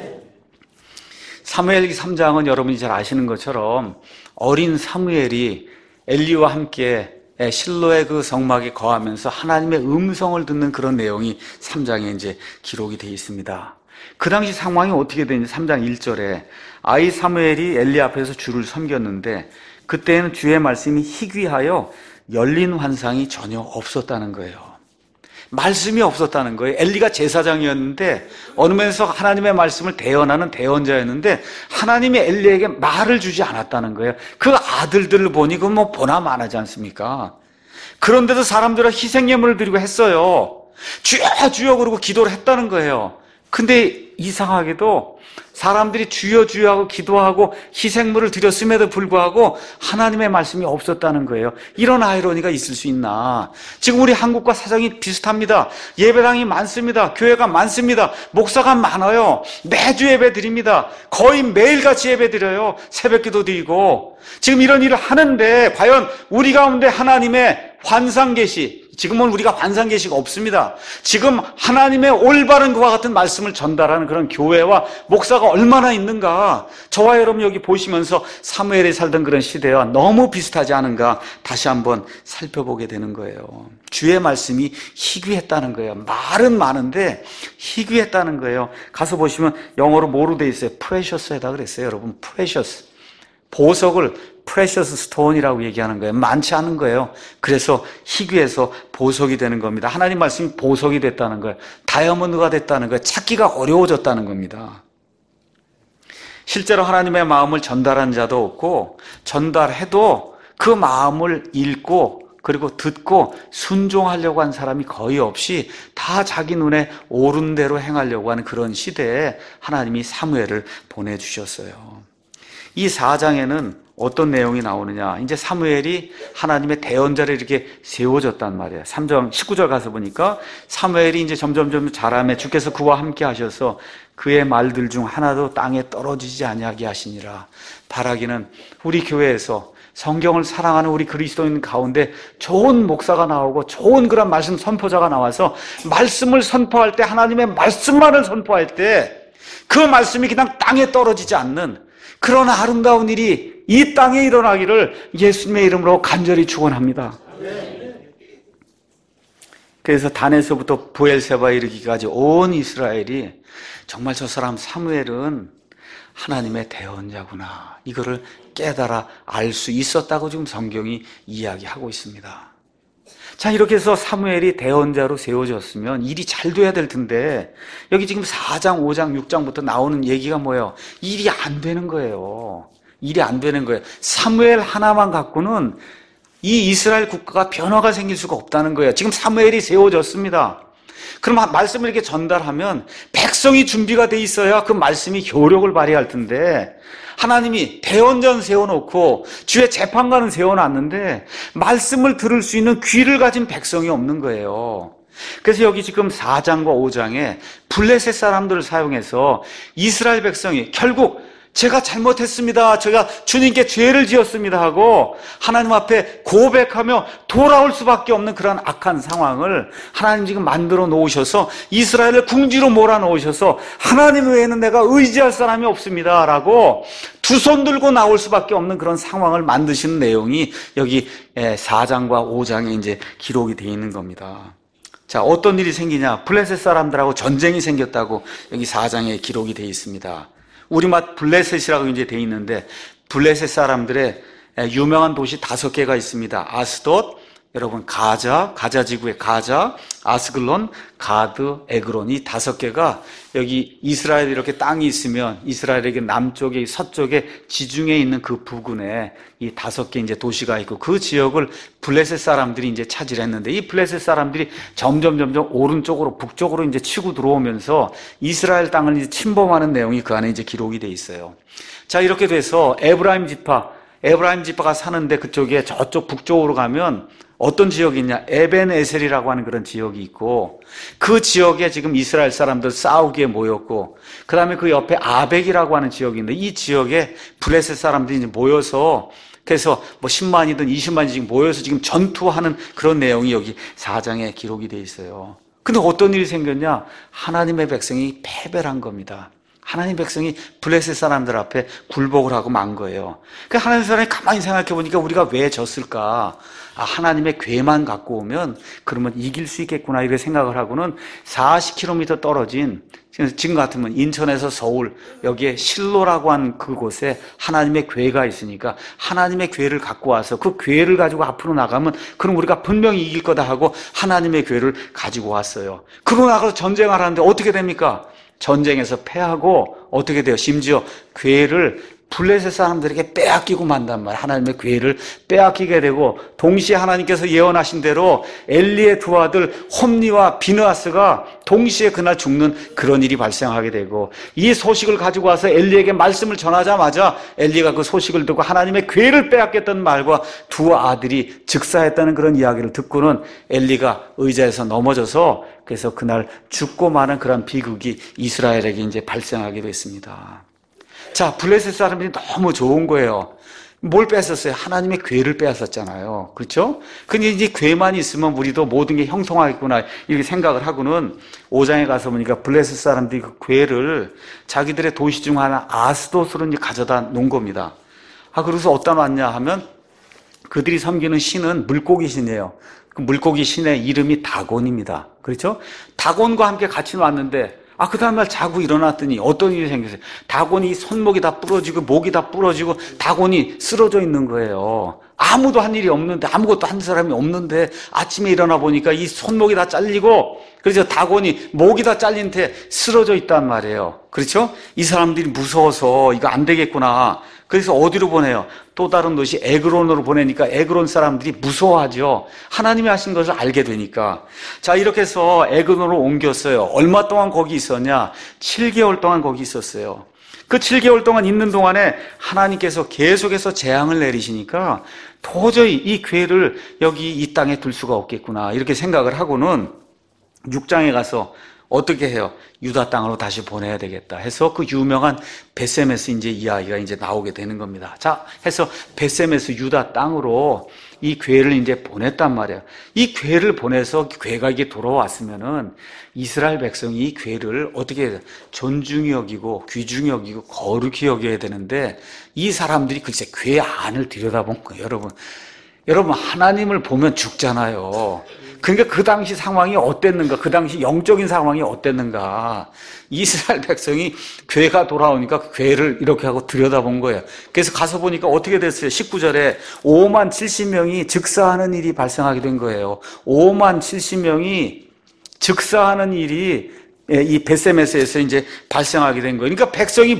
사무엘기 3장은 여러분이 잘 아시는 것처럼 어린 사무엘이 엘리와 함께 실로의 그 성막에 거하면서 하나님의 음성을 듣는 그런 내용이 3장에 이제 기록이 되어 있습니다. 그 당시 상황이 어떻게 되는지 3장 1절에 아이 사무엘이 엘리 앞에서 주를 섬겼는데 그때는 주의 말씀이 희귀하여 열린 환상이 전혀 없었다는 거예요. 말씀이 없었다는 거예요. 엘리가 제사장이었는데 어느 면에서 하나님의 말씀을 대언하는 대언자였는데 하나님이 엘리에게 말을 주지 않았다는 거예요. 그 아들들을 보니 그건 뭐 보나 마나지 않습니까? 그런데도 사람들은 희생예물을 드리고 했어요. 주여 주여 그러고 기도를 했다는 거예요. 근데 이상하게도 사람들이 주여 주여 하고 기도하고 희생물을 드렸음에도 불구하고 하나님의 말씀이 없었다는 거예요. 이런 아이러니가 있을 수 있나? 지금 우리 한국과 사정이 비슷합니다. 예배당이 많습니다. 교회가 많습니다. 목사가 많아요. 매주 예배 드립니다. 거의 매일같이 예배 드려요. 새벽기도 드리고. 지금 이런 일을 하는데 과연 우리 가운데 하나님의 환상계시, 지금은 우리가 환상계시가 없습니다. 지금 하나님의 올바른 그와 같은 말씀을 전달하는 그런 교회와 목사가 얼마나 있는가. 저와 여러분 여기 보시면서 사무엘이 살던 그런 시대와 너무 비슷하지 않은가 다시 한번 살펴보게 되는 거예요. 주의 말씀이 희귀했다는 거예요. 말은 많은데 희귀했다는 거예요. 가서 보시면 영어로 뭐로 돼 있어요? 프레셔스에다 그랬어요. 여러분, 프레셔스. 보석을 프레셔스 스톤이라고 얘기하는 거예요. 많지 않은 거예요. 그래서 희귀해서 보석이 되는 겁니다. 하나님 말씀이 보석이 됐다는 거예요. 다이아몬드가 됐다는 거예요. 찾기가 어려워졌다는 겁니다. 실제로 하나님의 마음을 전달한 자도 없고 전달해도 그 마음을 읽고 그리고 듣고 순종하려고 한 사람이 거의 없이 다 자기 눈에 옳은 대로 행하려고 하는 그런 시대에 하나님이 사무엘을 보내주셨어요. 이 4장에는 어떤 내용이 나오느냐? 이제 사무엘이 하나님의 대언자를 이렇게 세워졌단 말이에요. 3장 19절 가서 보니까 사무엘이 이제 점점 자라매 주께서 그와 함께 하셔서 그의 말들 중 하나도 땅에 떨어지지 아니하게 하시니라. 바라기는 우리 교회에서 성경을 사랑하는 우리 그리스도인 가운데 좋은 목사가 나오고 좋은 그런 말씀 선포자가 나와서 말씀을 선포할 때, 하나님의 말씀만을 선포할 때 그 말씀이 그냥 땅에 떨어지지 않는 그런 아름다운 일이 이 땅에 일어나기를 예수님의 이름으로 간절히 축원합니다. 그래서 단에서부터 부엘세바에 이르기까지 온 이스라엘이 정말 저 사람 사무엘은 하나님의 대언자구나, 이거를 깨달아 알 수 있었다고 지금 성경이 이야기하고 있습니다. 자, 이렇게 해서 사무엘이 대언자로 세워졌으면 일이 잘 돼야 될 텐데 여기 지금 4장, 5장, 6장부터 나오는 얘기가 뭐예요? 일이 안 되는 거예요. 일이 안 되는 거예요. 사무엘 하나만 갖고는 이 이스라엘 국가가 변화가 생길 수가 없다는 거예요. 지금 사무엘이 세워졌습니다. 그럼 말씀을 이렇게 전달하면 백성이 준비가 돼 있어야 그 말씀이 효력을 발휘할 텐데 하나님이 대언자는 세워놓고 주의 재판관은 세워놨는데 말씀을 들을 수 있는 귀를 가진 백성이 없는 거예요. 그래서 여기 지금 4장과 5장에 블레셋 사람들을 사용해서 이스라엘 백성이 결국 제가 잘못했습니다, 제가 주님께 죄를 지었습니다 하고 하나님 앞에 고백하며 돌아올 수밖에 없는 그런 악한 상황을 하나님 지금 만들어 놓으셔서 이스라엘을 궁지로 몰아놓으셔서 하나님 외에는 내가 의지할 사람이 없습니다 라고 두 손 들고 나올 수밖에 없는 그런 상황을 만드시는 내용이 여기 4장과 5장에 이제 기록이 되어 있는 겁니다. 자, 어떤 일이 생기냐? 블레셋 사람들하고 전쟁이 생겼다고 여기 4장에 기록이 되어 있습니다. 우리말 블레셋이라고 이제 돼 있는데 블레셋 사람들의 유명한 도시 5개가 있습니다. 아스돗, 여러분 가자 지구의 가자, 아스글론, 가드, 에그론, 이 5개가 여기 이스라엘 이렇게 땅이 있으면 이스라엘에게 남쪽에 서쪽에 지중해 있는 그 부근에 이 5개 이제 도시가 있고 그 지역을 블레셋 사람들이 이제 차지했는데 이 블레셋 사람들이 점점 오른쪽으로 북쪽으로 이제 치고 들어오면서 이스라엘 땅을 이제 침범하는 내용이 그 안에 이제 기록이 돼 있어요. 자, 이렇게 돼서 에브라임 지파가 사는데 그쪽에 저쪽 북쪽으로 가면 어떤 지역이 있냐? 에벤에셀이라고 하는 그런 지역이 있고 그 지역에 지금 이스라엘 사람들 싸우기에 모였고 그 다음에 그 옆에 아벡이라고 하는 지역이 있는데 이 지역에 블레셋 사람들이 이제 모여서 그래서 뭐 10만이든 20만이 지금 모여서 지금 전투하는 그런 내용이 여기 4장에 기록이 돼 있어요. 근데 어떤 일이 생겼냐? 하나님의 백성이 패배를 한 겁니다. 하나님 백성이 블레셋 사람들 앞에 굴복을 하고 만 거예요. 그 하나님 사람이 가만히 생각해 보니까 우리가 왜 졌을까? 하나님의 괴만 갖고 오면 그러면 이길 수 있겠구나 이렇게 생각을 하고는 40km 떨어진 지금 같으면 인천에서 서울 여기에 실로라고 하는 그곳에 하나님의 괴가 있으니까 하나님의 괴를 갖고 와서 그 괴를 가지고 앞으로 나가면 그럼 우리가 분명히 이길 거다 하고 하나님의 괴를 가지고 왔어요. 그러고 나가서 전쟁을 하는데 어떻게 됩니까? 전쟁에서 패하고 어떻게 돼요? 심지어 괴를 블레셋 사람들에게 빼앗기고 만단 말이에요. 하나님의 괴를 빼앗기게 되고 동시에 하나님께서 예언하신 대로 엘리의 두 아들 홈니와 비느하스가 동시에 그날 죽는 그런 일이 발생하게 되고 이 소식을 가지고 와서 엘리에게 말씀을 전하자마자 엘리가 그 소식을 듣고 하나님의 괴를 빼앗겼다는 말과 두 아들이 즉사했다는 그런 이야기를 듣고는 엘리가 의자에서 넘어져서 그래서 그날 죽고 마는 그런 비극이 이스라엘에게 이제 발생하게 됐습니다. 자, 블레셋 사람들이 너무 좋은 거예요. 뭘 뺏었어요? 하나님의 괴를 빼앗았잖아요. 그렇죠? 근데 이제 괴만 있으면 우리도 모든 게 형통하겠구나 이렇게 생각을 하고는 5장에 가서 보니까 블레셋 사람들이 그 괴를 자기들의 도시 중 하나 아스돗으로 이제 가져다 놓은 겁니다. 그래서 어디다 놨냐 하면 그들이 섬기는 신은 물고기 신이에요. 그 물고기 신의 이름이 다곤입니다. 그렇죠? 다곤과 함께 같이 놨는데 그 다음날 자고 일어났더니 어떤 일이 생겼어요? 다곤이 손목이 다 부러지고 목이 다 부러지고 다곤이 쓰러져 있는 거예요. 아무도 한 일이 없는데 아무것도 한 사람이 없는데 아침에 일어나 보니까 이 손목이 다 잘리고 그래서 다곤이 목이 다 잘린 채 쓰러져 있단 말이에요. 그렇죠? 이 사람들이 무서워서 이거 안 되겠구나. 그래서 어디로 보내요? 또 다른 도시 에그론으로 보내니까 에그론 사람들이 무서워하죠. 하나님이 하신 것을 알게 되니까. 자, 이렇게 해서 에그론으로 옮겼어요. 얼마 동안 거기 있었냐? 7개월 동안 거기 있었어요. 그 7개월 동안 있는 동안에 하나님께서 계속해서 재앙을 내리시니까 도저히 이 괴를 여기 이 땅에 둘 수가 없겠구나 이렇게 생각을 하고는 6장에 가서 어떻게 해요? 유다 땅으로 다시 보내야 되겠다 해서 그 유명한 벳세메스 이제 이야기가 이제 나오게 되는 겁니다. 자, 해서 벳세메스 유다 땅으로 이 괴를 이제 보냈단 말이에요. 이 괴를 보내서 괴가 이게 돌아왔으면은 이스라엘 백성이 이 괴를 어떻게 해야 돼? 존중히 여기고 귀중히 여기고 거룩히 여겨야 되는데 이 사람들이 글쎄 괴 안을 들여다본 거예요, 여러분. 여러분, 하나님을 보면 죽잖아요. 그러니까 그 당시 상황이 어땠는가, 그 당시 영적인 상황이 어땠는가. 이스라엘 백성이 괴가 돌아오니까 괴를 이렇게 하고 들여다본 거예요. 그래서 가서 보니까 어떻게 됐어요? 19절에 5만 70명이 즉사하는 일이 발생하게 된 거예요. 5만 70명이 즉사하는 일이 이 벳세메스에서 이제 발생하게 된 거예요. 그러니까 백성이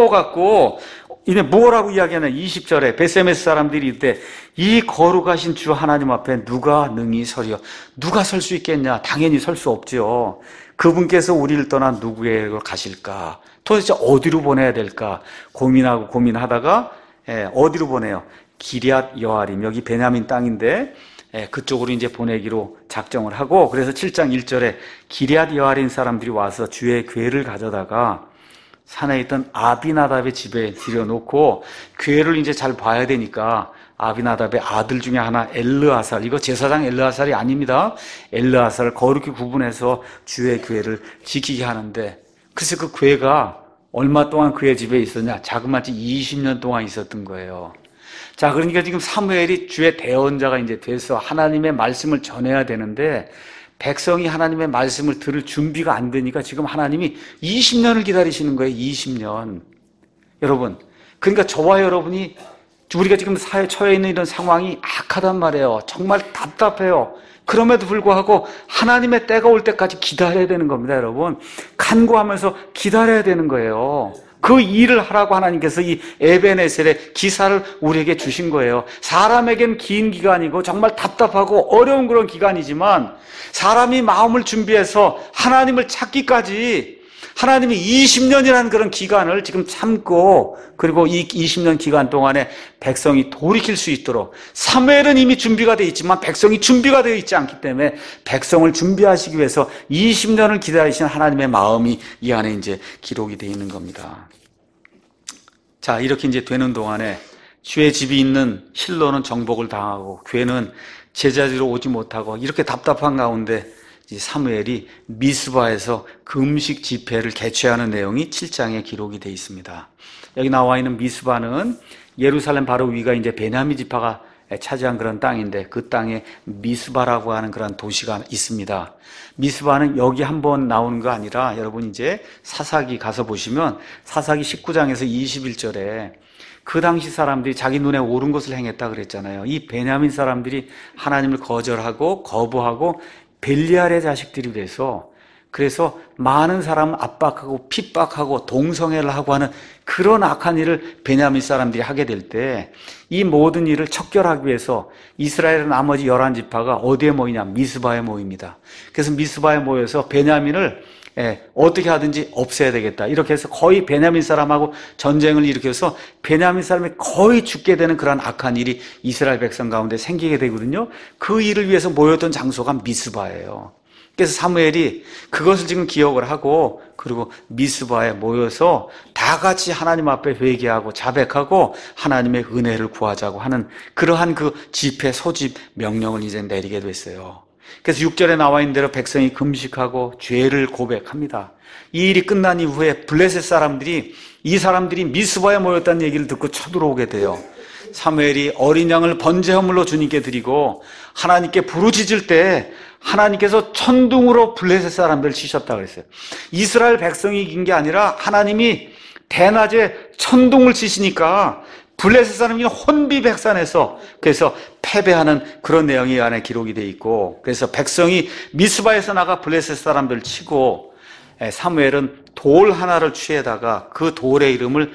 무서워갖고 이제 뭐라고 이야기하냐 20절에 벳세메스 사람들이 이때 이 거룩하신 주 하나님 앞에 누가 능히 서려 누가 설 수 있겠냐 당연히 설 수 없지요. 그분께서 우리를 떠나 누구에게 가실까 도대체 어디로 보내야 될까 고민하고 고민하다가 어디로 보내요? 기럇 여아림 여기 베냐민 땅인데 그쪽으로 이제 보내기로 작정을 하고 그래서 7장 1절에 기럇 여아림 사람들이 와서 주의 궤를 가져다가 산에 있던 아비나답의 집에 들여놓고 궤를 이제 잘 봐야 되니까 아비나답의 아들 중에 하나 엘르아살 이거 제사장 엘르아살이 아닙니다. 엘르아살을 거룩히 구분해서 주의 궤를 지키게 하는데 글쎄 그 궤가 얼마 동안 그의 집에 있었냐 자그마치 20년 동안 있었던 거예요. 자 그러니까 지금 사무엘이 주의 대언자가 이제 돼서 하나님의 말씀을 전해야 되는데 백성이 하나님의 말씀을 들을 준비가 안 되니까 지금 하나님이 20년을 기다리시는 거예요. 20년. 여러분, 그러니까 저와 여러분이 우리가 지금 사회에 처해 있는 이런 상황이 악하단 말이에요. 정말 답답해요. 그럼에도 불구하고 하나님의 때가 올 때까지 기다려야 되는 겁니다, 여러분. 간구하면서 기다려야 되는 거예요. 그 일을 하라고 하나님께서 이 에벤에셀의 기사를 우리에게 주신 거예요. 사람에겐 긴 기간이고 정말 답답하고 어려운 그런 기간이지만 사람이 마음을 준비해서 하나님을 찾기까지 하나님이 20년이라는 그런 기간을 지금 참고 그리고 이 20년 기간 동안에 백성이 돌이킬 수 있도록 사무엘은 이미 준비가 되어 있지만 백성이 준비가 되어 있지 않기 때문에 백성을 준비하시기 위해서 20년을 기다리신 하나님의 마음이 이 안에 이제 기록이 되어 있는 겁니다. 자, 이렇게 이제 되는 동안에 주의 집이 있는 실로는 정복을 당하고 괴는 제자리로 오지 못하고 이렇게 답답한 가운데 사무엘이 미스바에서 금식 집회를 개최하는 내용이 7장에 기록이 되어 있습니다. 여기 나와 있는 미스바는 예루살렘 바로 위가 이제 베냐민 지파가 차지한 그런 땅인데 그 땅에 미스바라고 하는 그런 도시가 있습니다. 미스바는 여기 한번 나오는 거 아니라 여러분 이제 사사기 가서 보시면 사사기 19장에서 21절에 그 당시 사람들이 자기 눈에 옳은 것을 행했다 그랬잖아요. 이 베냐민 사람들이 하나님을 거절하고 거부하고 벨리알의 자식들이 돼서 그래서 많은 사람을 압박하고 핍박하고 동성애를 하고 하는 그런 악한 일을 베냐민 사람들이 하게 될 때 이 모든 일을 척결하기 위해서 이스라엘의 나머지 11지파가 어디에 모이냐? 미스바에 모입니다. 그래서 미스바에 모여서 베냐민을 어떻게 하든지 없애야 되겠다. 이렇게 해서 거의 베냐민 사람하고 전쟁을 일으켜서 베냐민 사람이 거의 죽게 되는 그런 악한 일이 이스라엘 백성 가운데 생기게 되거든요. 그 일을 위해서 모였던 장소가 미스바예요. 그래서 사무엘이 그것을 지금 기억을 하고 그리고 미스바에 모여서 다 같이 하나님 앞에 회개하고 자백하고 하나님의 은혜를 구하자고 하는 그러한 그 집회 소집 명령을 이제 내리게 됐어요. 그래서 6절에 나와 있는 대로 백성이 금식하고 죄를 고백합니다. 이 일이 끝난 이후에 블레셋 사람들이 이 사람들이 미스바에 모였다는 얘기를 듣고 쳐들어오게 돼요. 사무엘이 어린 양을 번제화물로 주님께 드리고 하나님께 부르짖을 때 하나님께서 천둥으로 블레셋 사람들을 치셨다고 그랬어요. 이스라엘 백성이 이긴 게 아니라 하나님이 대낮에 천둥을 치시니까 블레셋 사람이 혼비백산해서 그래서 패배하는 그런 내용이 안에 기록이 되어 있고 그래서 백성이 미스바에서 나가 블레셋 사람들을 치고 사무엘은 돌 하나를 취해다가 그 돌의 이름을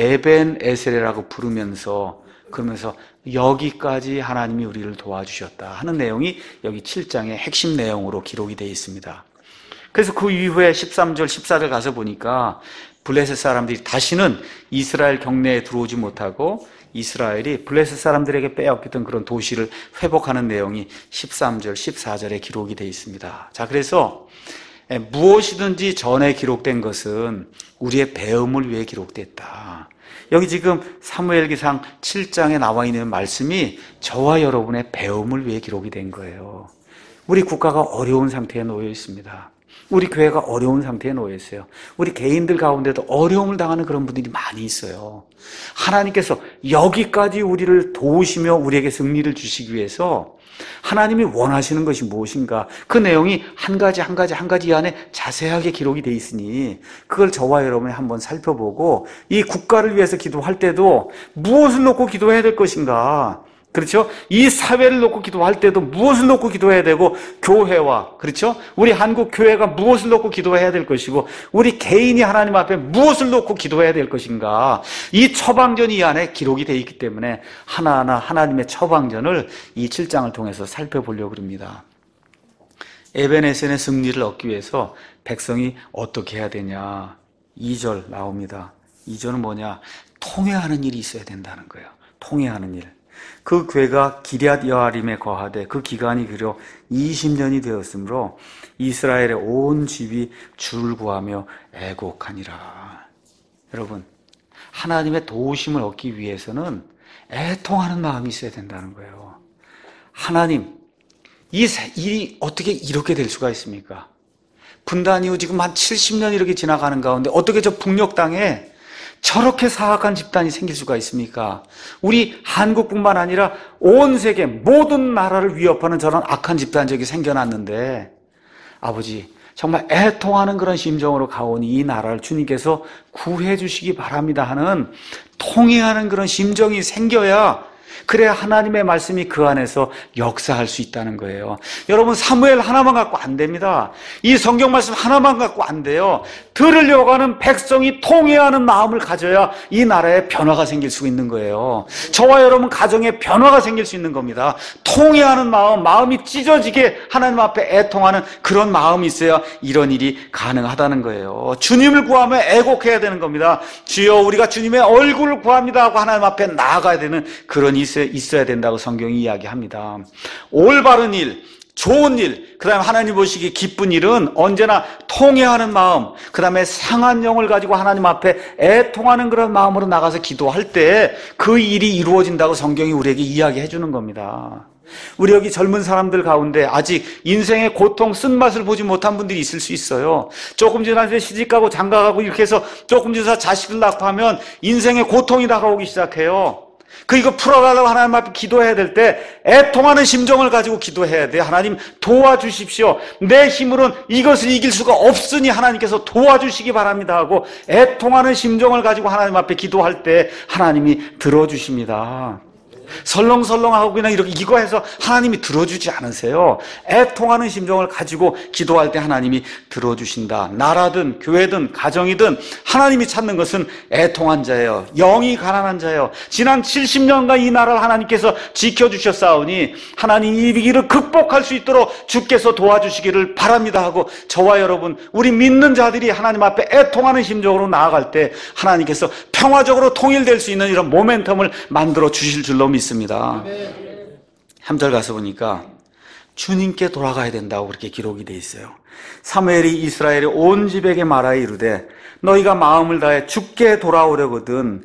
에벤에셀이라고 부르면서 그러면서 여기까지 하나님이 우리를 도와주셨다 하는 내용이 여기 7장의 핵심 내용으로 기록이 되어 있습니다. 그래서 그 이후에 13절, 14절 가서 보니까 블레셋 사람들이 다시는 이스라엘 경내에 들어오지 못하고 이스라엘이 블레셋 사람들에게 빼앗겼던 그런 도시를 회복하는 내용이 13절, 14절에 기록이 되어 있습니다. 자, 그래서 무엇이든지 전에 기록된 것은 우리의 배움을 위해 기록됐다. 여기 지금 사무엘기상 7장에 나와 있는 말씀이 저와 여러분의 배움을 위해 기록이 된 거예요. 우리 국가가 어려운 상태에 놓여 있습니다. 우리 교회가 어려운 상태에 놓여 있어요. 우리 개인들 가운데도 어려움을 당하는 그런 분들이 많이 있어요. 하나님께서 여기까지 우리를 도우시며 우리에게 승리를 주시기 위해서 하나님이 원하시는 것이 무엇인가, 그 내용이 한 가지 이 안에 자세하게 기록이 되어 있으니 그걸 저와 여러분이 한번 살펴보고 이 국가를 위해서 기도할 때도 무엇을 놓고 기도해야 될 것인가, 그렇죠? 이 사회를 놓고 기도할 때도 무엇을 놓고 기도해야 되고, 교회와, 그렇죠? 우리 한국 교회가 무엇을 놓고 기도해야 될 것이고, 우리 개인이 하나님 앞에 무엇을 놓고 기도해야 될 것인가, 이 처방전이 이 안에 기록이 되어 있기 때문에 하나하나 하나님의 처방전을 이 7장을 통해서 살펴보려고 합니다. 에벤에센의 승리를 얻기 위해서 백성이 어떻게 해야 되냐, 2절 나옵니다. 2절은 뭐냐? 통회하는 일이 있어야 된다는 거예요. 통회하는 일. 그 괴가 기럇 여아림에 거하되 그 기간이 그려 20년이 되었으므로 이스라엘의 온 집이 주를 구하며 애곡하니라. 여러분, 하나님의 도우심을 얻기 위해서는 애통하는 마음이 있어야 된다는 거예요. 하나님, 이 일이 어떻게 이렇게 될 수가 있습니까? 분단 이후 지금 한 70년 이렇게 지나가는 가운데 어떻게 저 북녘 땅에 저렇게 사악한 집단이 생길 수가 있습니까? 우리 한국뿐만 아니라 온 세계 모든 나라를 위협하는 저런 악한 집단적이 생겨났는데, 아버지, 정말 애통하는 그런 심정으로 가오니 이 나라를 주님께서 구해 주시기 바랍니다 하는 통회하는 그런 심정이 생겨야, 그래야 하나님의 말씀이 그 안에서 역사할 수 있다는 거예요. 여러분, 사무엘 하나만 갖고 안 됩니다. 이 성경 말씀 하나만 갖고 안 돼요. 들으려고 하는 백성이 통회하는 마음을 가져야 이 나라에 변화가 생길 수 있는 거예요. 저와 여러분 가정에 변화가 생길 수 있는 겁니다. 통회하는 마음, 마음이 찢어지게 하나님 앞에 애통하는 그런 마음이 있어야 이런 일이 가능하다는 거예요. 주님을 구하며 애곡해야 되는 겁니다. 주여, 우리가 주님의 얼굴을 구합니다 하고 하나님 앞에 나아가야 되는 그런 일이 있어야 된다고 성경이 이야기합니다. 올바른 일, 좋은 일, 그 다음에 하나님 보시기 기쁜 일은 언제나 통회하는 마음, 그 다음에 상한 영을 가지고 하나님 앞에 애통하는 그런 마음으로 나가서 기도할 때 그 일이 이루어진다고 성경이 우리에게 이야기해 주는 겁니다. 우리 여기 젊은 사람들 가운데 아직 인생의 고통, 쓴맛을 보지 못한 분들이 있을 수 있어요. 조금 지나서 시집가고 장가가고 이렇게 해서 조금 지나서 자식을 낳고 하면 인생의 고통이 다가오기 시작해요. 이거 풀어가려고 하나님 앞에 기도해야 될 때 애통하는 심정을 가지고 기도해야 돼요. 하나님 도와주십시오. 내 힘으로는 이것을 이길 수가 없으니 하나님께서 도와주시기 바랍니다 하고 애통하는 심정을 가지고 하나님 앞에 기도할 때 하나님이 들어주십니다. 설렁설렁하고 그냥 이렇게 이거 해서 하나님이 들어주지 않으세요. 애통하는 심정을 가지고 기도할 때 하나님이 들어주신다. 나라든 교회든 가정이든 하나님이 찾는 것은 애통한 자예요. 영이 가난한 자예요. 지난 70년간 이 나라를 하나님께서 지켜주셨사오니 하나님 이 위기를 극복할 수 있도록 주께서 도와주시기를 바랍니다 하고 저와 여러분, 우리 믿는 자들이 하나님 앞에 애통하는 심정으로 나아갈 때 하나님께서 평화적으로 통일될 수 있는 이런 모멘텀을 만들어 주실 줄로 믿습니다. 3절 가서 보니까 주님께 돌아가야 된다고 그렇게 기록이 돼 있어요. 사무엘이 이스라엘의 온 집에게 말하여 이르되 너희가 마음을 다해 주께 돌아오려거든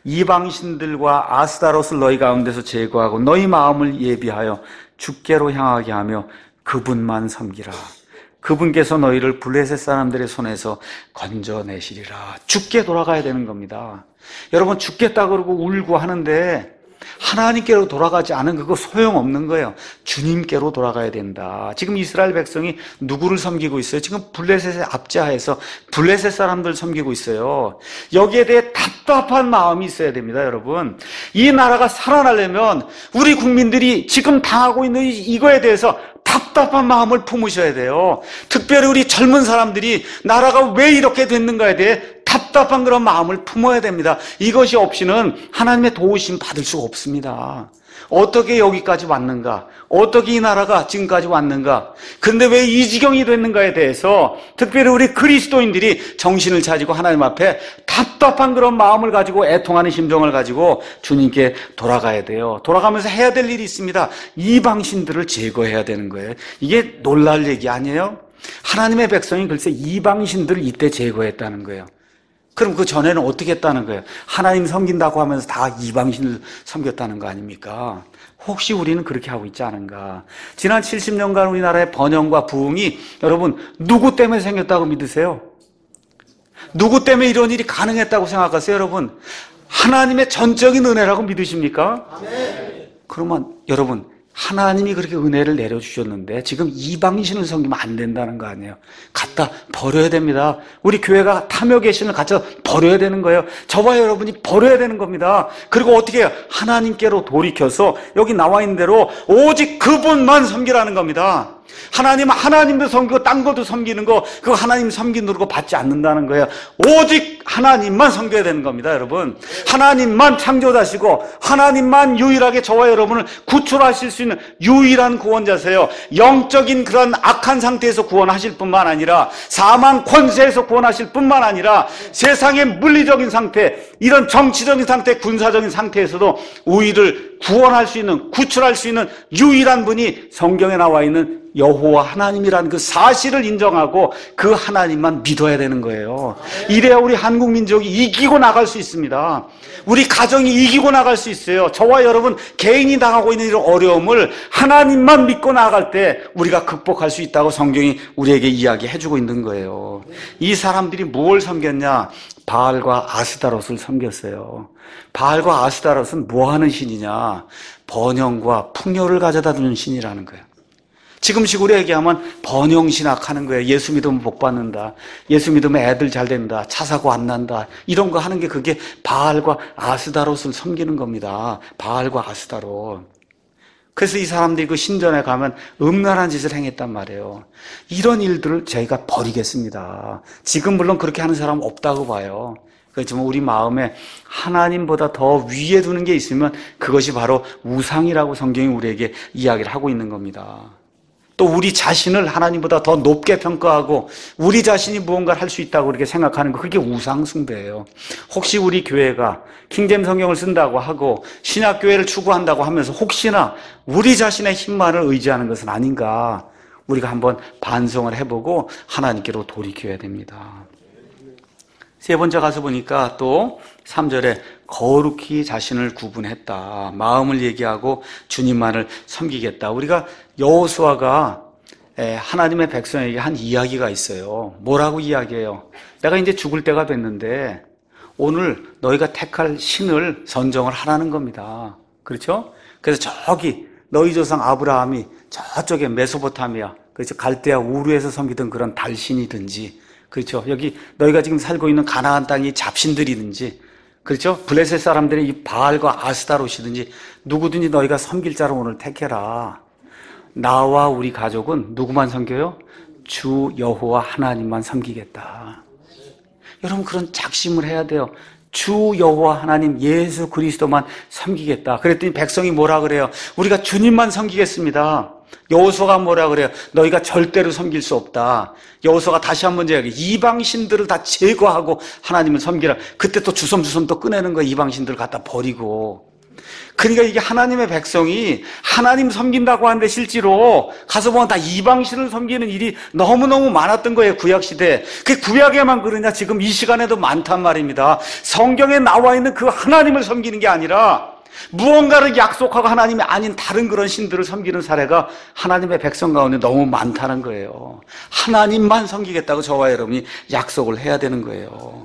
이방신들과 아스타롯을 너희 가운데서 제거하고 너희 마음을 예비하여 주께로 향하게 하며 그분만 섬기라. 그분께서 너희를 블레셋 사람들의 손에서 건져내시리라. 주께 돌아가야 되는 겁니다. 여러분, 죽겠다 그러고 울고 하는데 하나님께로 돌아가지 않은 그거 소용없는 거예요. 주님께로 돌아가야 된다. 지금 이스라엘 백성이 누구를 섬기고 있어요? 지금 블레셋의 압제하에서 블레셋 사람들 섬기고 있어요. 여기에 대해 답답한 마음이 있어야 됩니다, 여러분. 이 나라가 살아나려면 우리 국민들이 지금 당하고 있는 이거에 대해서 답답한 마음을 품으셔야 돼요. 특별히 우리 젊은 사람들이 나라가 왜 이렇게 됐는가에 대해 답답한 그런 마음을 품어야 됩니다. 이것이 없이는 하나님의 도우심 받을 수가 없습니다. 어떻게 여기까지 왔는가? 어떻게 이 나라가 지금까지 왔는가? 근데 왜 이 지경이 됐는가에 대해서 특별히 우리 그리스도인들이 정신을 차리고 하나님 앞에 답답한 그런 마음을 가지고 애통하는 심정을 가지고 주님께 돌아가야 돼요. 돌아가면서 해야 될 일이 있습니다. 이방신들을 제거해야 되는 거예요. 이게 놀랄 얘기 아니에요? 하나님의 백성이 글쎄 이방신들을 이때 제거했다는 거예요. 그럼 그 전에는 어떻게 했다는 거예요? 하나님 섬긴다고 하면서 다 이방신을 섬겼다는 거 아닙니까? 혹시 우리는 그렇게 하고 있지 않은가? 지난 70년간 우리나라의 번영과 부흥이 여러분 누구 때문에 생겼다고 믿으세요? 누구 때문에 이런 일이 가능했다고 생각하세요, 여러분? 하나님의 전적인 은혜라고 믿으십니까? 그러면 여러분 하나님이 그렇게 은혜를 내려주셨는데 지금 이방신을 섬기면 안 된다는 거 아니에요? 갖다 버려야 됩니다. 우리 교회가 탐욕의 신을 갖다 버려야 되는 거예요. 저와 여러분이 버려야 되는 겁니다. 그리고 어떻게 해요? 하나님께로 돌이켜서 여기 나와 있는 대로 오직 그분만 섬기라는 겁니다. 하나님은 하나님도 섬기고 딴 것도 섬기는 거 그거 하나님 섬기는 거 받지 않는다는 거예요. 오직 하나님만 섬겨야 되는 겁니다, 여러분. 하나님만 창조자시고 하나님만 유일하게 저와 여러분을 구출하실 수 있는 유일한 구원자세요. 영적인 그런 악한 상태에서 구원하실 뿐만 아니라 사망 권세에서 구원하실 뿐만 아니라 세상의 물리적인 상태, 이런 정치적인 상태, 군사적인 상태에서도 우리를 구원할 수 있는, 구출할 수 있는 유일한 분이 성경에 나와 있는 여호와 하나님이라는 그 사실을 인정하고 그 하나님만 믿어야 되는 거예요. 이래야 우리 한국 민족이 이기고 나갈 수 있습니다. 우리 가정이 이기고 나갈 수 있어요. 저와 여러분 개인이 당하고 있는 이런 어려움을 하나님만 믿고 나아갈 때 우리가 극복할 수 있다고 성경이 우리에게 이야기해주고 있는 거예요. 이 사람들이 뭘 섬겼냐? 바알과 아스타롯을 섬겼어요. 바알과 아스타롯은 뭐하는 신이냐? 번영과 풍요를 가져다 주는 신이라는 거예요. 지금식 우리 얘기하면 번영신학 하는 거예요. 예수 믿으면 복 받는다. 예수 믿으면 애들 잘 된다. 차 사고 안 난다. 이런 거 하는 게 그게 바알과 아스타롯을 섬기는 겁니다. 바알과 아스타롯. 그래서 이 사람들이 그 신전에 가면 음란한 짓을 행했단 말이에요. 이런 일들을 저희가 버리겠습니다. 지금 물론 그렇게 하는 사람 없다고 봐요. 그렇지만 우리 마음에 하나님보다 더 위에 두는 게 있으면 그것이 바로 우상이라고 성경이 우리에게 이야기를 하고 있는 겁니다. 또 우리 자신을 하나님보다 더 높게 평가하고 우리 자신이 무언가를 할 수 있다고 그렇게 생각하는 거, 그게 우상 숭배예요. 혹시 우리 교회가 킹잼 성경을 쓴다고 하고 신약교회를 추구한다고 하면서 혹시나 우리 자신의 힘만을 의지하는 것은 아닌가, 우리가 한번 반성을 해보고 하나님께로 돌이켜야 됩니다. 세 번째 가서 보니까 또 3절에 거룩히 자신을 구분했다. 마음을 얘기하고 주님만을 섬기겠다. 우리가 여호수아가 하나님의 백성에게 한 이야기가 있어요. 뭐라고 이야기해요? 내가 이제 죽을 때가 됐는데 오늘 너희가 택할 신을 선정을 하라는 겁니다. 그렇죠? 그래서 저기 너희 조상 아브라함이 저쪽에 메소포타미아, 그렇죠? 갈대아 우르에서 섬기던 그런 달신이든지, 그렇죠? 여기 너희가 지금 살고 있는 가나안 땅이 잡신들이든지, 그렇죠? 블레셋 사람들이 이 바알과 아스타롯이든지 누구든지 너희가 섬길 자로 오늘 택해라. 나와 우리 가족은 누구만 섬겨요? 주 여호와 하나님만 섬기겠다. 여러분 그런 작심을 해야 돼요. 주 여호와 하나님 예수 그리스도만 섬기겠다. 그랬더니 백성이 뭐라 그래요? 우리가 주님만 섬기겠습니다. 여호수아가 뭐라 그래요? 너희가 절대로 섬길 수 없다. 여호수아가 다시 한번 이야기해요. 이방신들을 다 제거하고 하나님을 섬기라. 그때 또 주섬주섬 또 꺼내는 거예요. 이방신들을 갖다 버리고. 그러니까 이게 하나님의 백성이 하나님 섬긴다고 하는데 실제로 가서 보면 다 이방신을 섬기는 일이 너무너무 많았던 거예요. 구약시대에. 그게 구약에만 그러냐? 지금 이 시간에도 많단 말입니다. 성경에 나와 있는 그 하나님을 섬기는 게 아니라 무언가를 약속하고 하나님이 아닌 다른 그런 신들을 섬기는 사례가 하나님의 백성 가운데 너무 많다는 거예요. 하나님만 섬기겠다고 저와 여러분이 약속을 해야 되는 거예요.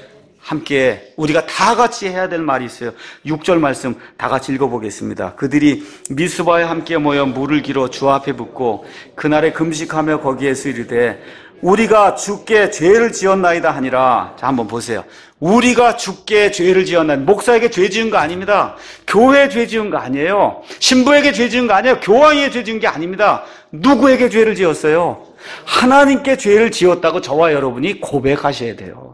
함께 우리가 다 같이 해야 될 말이 있어요. 6절 말씀 다 같이 읽어보겠습니다. 그들이 미스바에 함께 모여 물을 길어 주 앞에 붓고 그날에 금식하며 거기에서 이르되 우리가 주께 죄를 지었나이다 하니라. 자, 한번 보세요. 우리가 주께 죄를 지었나이다. 목사에게 죄 지은 거 아닙니다. 교회에 죄 지은 거 아니에요. 신부에게 죄 지은 거 아니에요. 교황에게 죄 지은 게 아닙니다. 누구에게 죄를 지었어요? 하나님께 죄를 지었다고 저와 여러분이 고백하셔야 돼요.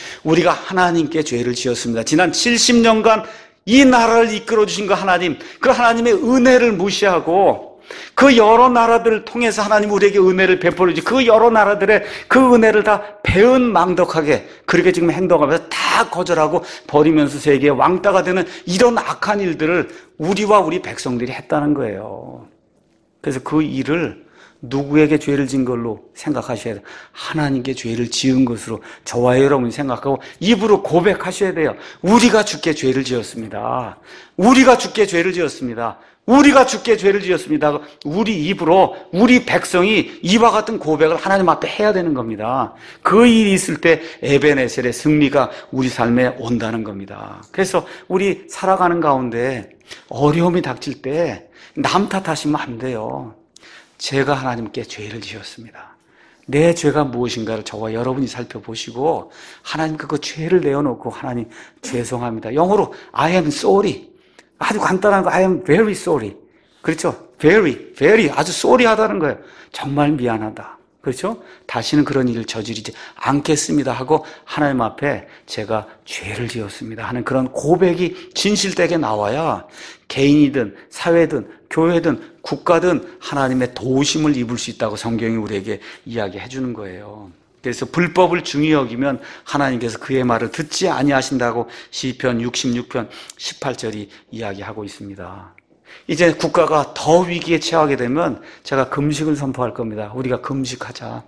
우리가 하나님께 죄를 지었습니다. 지난 70년간 이 나라를 이끌어주신 그 하나님, 그 하나님의 은혜를 무시하고 그 여러 나라들을 통해서 하나님 우리에게 은혜를 베풀어 주시 그 여러 나라들의 그 은혜를 다 배은망덕하게 그렇게 지금 행동하면서 다 거절하고 버리면서 세계의 왕따가 되는 이런 악한 일들을 우리와 우리 백성들이 했다는 거예요. 그래서 그 일을 누구에게 죄를 진 걸로 생각하셔야 돼요. 하나님께 죄를 지은 것으로 저와 여러분이 생각하고 입으로 고백하셔야 돼요. 우리가 주께 죄를 지었습니다. 우리가 주께 죄를 지었습니다. 우리가 주께 죄를 지었습니다. 우리 입으로 우리 백성이 이와 같은 고백을 하나님 앞에 해야 되는 겁니다. 그 일이 있을 때 에베네셀의 승리가 우리 삶에 온다는 겁니다. 그래서 우리 살아가는 가운데 어려움이 닥칠 때 남 탓하시면 안 돼요. 제가 하나님께 죄를 지었습니다. 내 죄가 무엇인가를 저와 여러분이 살펴보시고 하나님께 그 죄를 내어놓고 하나님 죄송합니다. 영어로 I am sorry. 아주 간단한 거 I am very sorry. 그렇죠? very 아주 sorry하다는 거예요. 정말 미안하다. 그렇죠? 다시는 그런 일을 저지르지 않겠습니다 하고 하나님 앞에 제가 죄를 지었습니다 하는 그런 고백이 진실되게 나와야 개인이든 사회든 교회든 국가든 하나님의 도우심을 입을 수 있다고 성경이 우리에게 이야기해 주는 거예요. 그래서 불법을 중히 여기면 하나님께서 그의 말을 듣지 아니하신다고 시편 66편 18절이 이야기하고 있습니다. 이제 국가가 더 위기에 처하게 되면 제가 금식을 선포할 겁니다. 우리가 금식하자.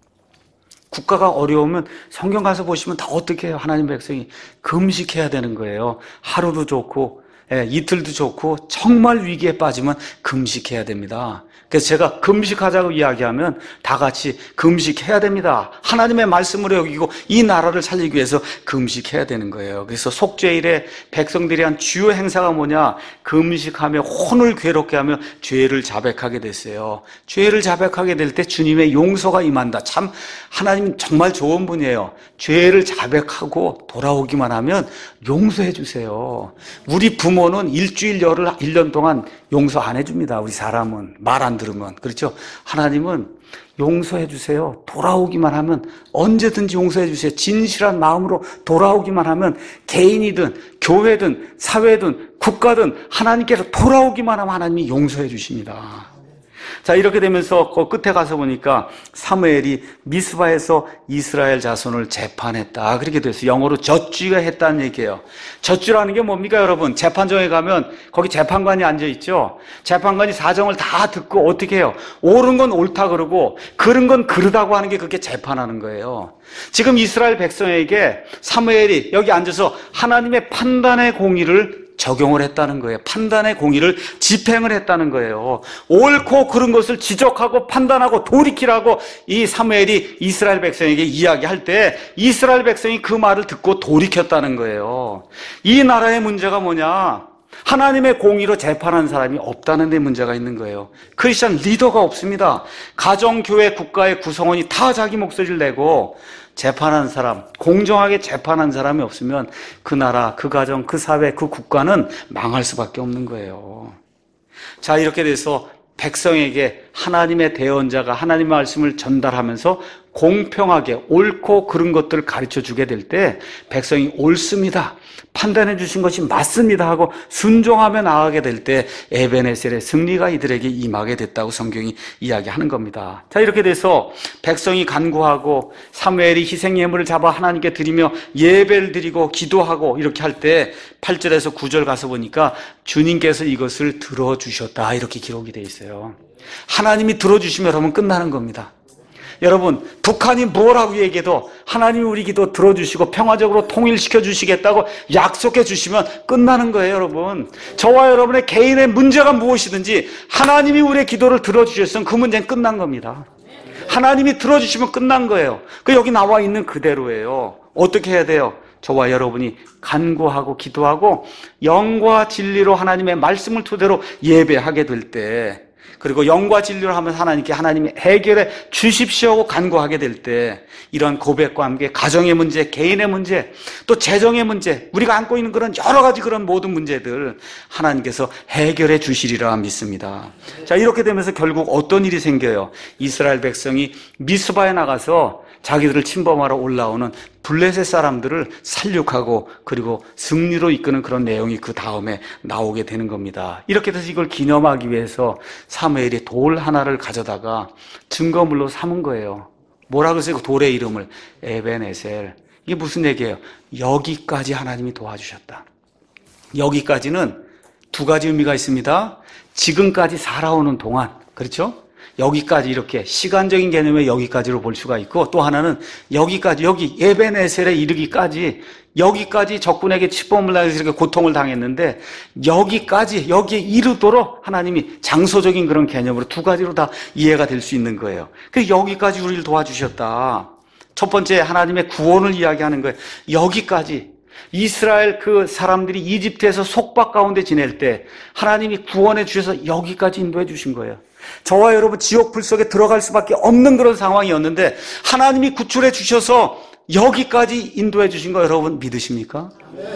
국가가 어려우면 성경 가서 보시면 다 어떻게 해요? 하나님 백성이 금식해야 되는 거예요. 하루도 좋고 이틀도 좋고 정말 위기에 빠지면 금식해야 됩니다. 그래서 제가 금식하자고 이야기하면 다 같이 금식해야 됩니다. 하나님의 말씀으로 여기고 이 나라를 살리기 위해서 금식해야 되는 거예요. 그래서 속죄일에 백성들이 한 주요 행사가 뭐냐? 금식하며 혼을 괴롭게 하며 죄를 자백하게 됐어요. 죄를 자백하게 될 때 주님의 용서가 임한다. 참 하나님 정말 좋은 분이에요. 죄를 자백하고 돌아오기만 하면 용서해 주세요. 우리 부모는 일주일 열흘 1년 동안 용서 안 해줍니다. 우리 사람은 말 안 들으면. 그렇죠? 하나님은 용서해 주세요. 돌아오기만 하면 언제든지 용서해 주세요. 진실한 마음으로 돌아오기만 하면 개인이든 교회든 사회든 국가든 하나님께서 돌아오기만 하면 하나님이 용서해 주십니다. 자, 이렇게 되면서 그 끝에 가서 보니까 사무엘이 미스바에서 이스라엘 자손을 재판했다. 그렇게 돼서 영어로 저주가 했다는 얘기예요. 저주라는 게 뭡니까, 여러분? 재판정에 가면 거기 재판관이 앉아있죠? 재판관이 사정을 다 듣고 어떻게 해요? 옳은 건 옳다 그러고 그른 건 그르다고 하는 게 그렇게 재판하는 거예요. 지금 이스라엘 백성에게 사무엘이 여기 앉아서 하나님의 판단의 공의를 적용을 했다는 거예요. 판단의 공의를 집행을 했다는 거예요. 옳고 그른 것을 지적하고 판단하고 돌이키라고 이 사무엘이 이스라엘 백성에게 이야기할 때 이스라엘 백성이 그 말을 듣고 돌이켰다는 거예요. 이 나라의 문제가 뭐냐? 하나님의 공의로 재판하는 사람이 없다는 데 문제가 있는 거예요. 크리스천 리더가 없습니다. 가정, 교회, 국가의 구성원이 다 자기 목소리를 내고 재판하는 사람, 공정하게 재판하는 사람이 없으면 그 나라, 그 가정, 그 사회, 그 국가는 망할 수밖에 없는 거예요. 자, 이렇게 돼서 백성에게 하나님의 대언자가 하나님의 말씀을 전달하면서 공평하게 옳고 그른 것들을 가르쳐 주게 될 때 백성이 옳습니다. 판단해 주신 것이 맞습니다 하고 순종하며 나아가게 될 때 에베네셀의 승리가 이들에게 임하게 됐다고 성경이 이야기하는 겁니다. 자, 이렇게 돼서 백성이 간구하고 사무엘이 희생 예물을 잡아 하나님께 드리며 예배를 드리고 기도하고 이렇게 할 때 8절에서 9절 가서 보니까 주님께서 이것을 들어주셨다 이렇게 기록이 돼 있어요. 하나님이 들어주시면 여러분 끝나는 겁니다. 여러분, 북한이 뭘 하고 얘기해도 하나님이 우리 기도 들어주시고 평화적으로 통일시켜 주시겠다고 약속해 주시면 끝나는 거예요, 여러분. 저와 여러분의 개인의 문제가 무엇이든지 하나님이 우리의 기도를 들어주셨으면 그 문제는 끝난 겁니다. 하나님이 들어주시면 끝난 거예요. 그 여기 나와 있는 그대로예요. 어떻게 해야 돼요? 저와 여러분이 간구하고 기도하고 영과 진리로 하나님의 말씀을 토대로 예배하게 될 때, 그리고 영과 진리로 하면서 하나님께 하나님이 해결해 주십시오 하고 간구하게 될 때 이런 고백과 함께 가정의 문제, 개인의 문제, 또 재정의 문제, 우리가 안고 있는 그런 여러 가지 그런 모든 문제들 하나님께서 해결해 주시리라 믿습니다. 자, 이렇게 되면서 결국 어떤 일이 생겨요? 이스라엘 백성이 미스바에 나가서 자기들을 침범하러 올라오는 블레셋 사람들을 살육하고 그리고 승리로 이끄는 그런 내용이 그 다음에 나오게 되는 겁니다. 이렇게 돼서 이걸 기념하기 위해서 사무엘이 돌 하나를 가져다가 증거물로 삼은 거예요. 뭐라 그랬어요? 그 돌의 이름을 에벤에셀. 이게 무슨 얘기예요? 여기까지 하나님이 도와주셨다. 여기까지는 두 가지 의미가 있습니다. 지금까지 살아오는 동안, 그렇죠? 여기까지 이렇게 시간적인 개념의 여기까지로 볼 수가 있고, 또 하나는 여기까지, 여기 에벤에셀에 이르기까지, 여기까지 적군에게 침범을 당해서 이렇게 고통을 당했는데 여기까지, 여기에 이르도록 하나님이 장소적인 그런 개념으로 두 가지로 다 이해가 될 수 있는 거예요. 그래서 여기까지 우리를 도와주셨다. 첫 번째, 하나님의 구원을 이야기하는 거예요. 여기까지 이스라엘 그 사람들이 이집트에서 속박 가운데 지낼 때 하나님이 구원해 주셔서 여기까지 인도해 주신 거예요. 저와 여러분 지옥 불 속에 들어갈 수밖에 없는 그런 상황이었는데 하나님이 구출해 주셔서 여기까지 인도해 주신 거 여러분 믿으십니까?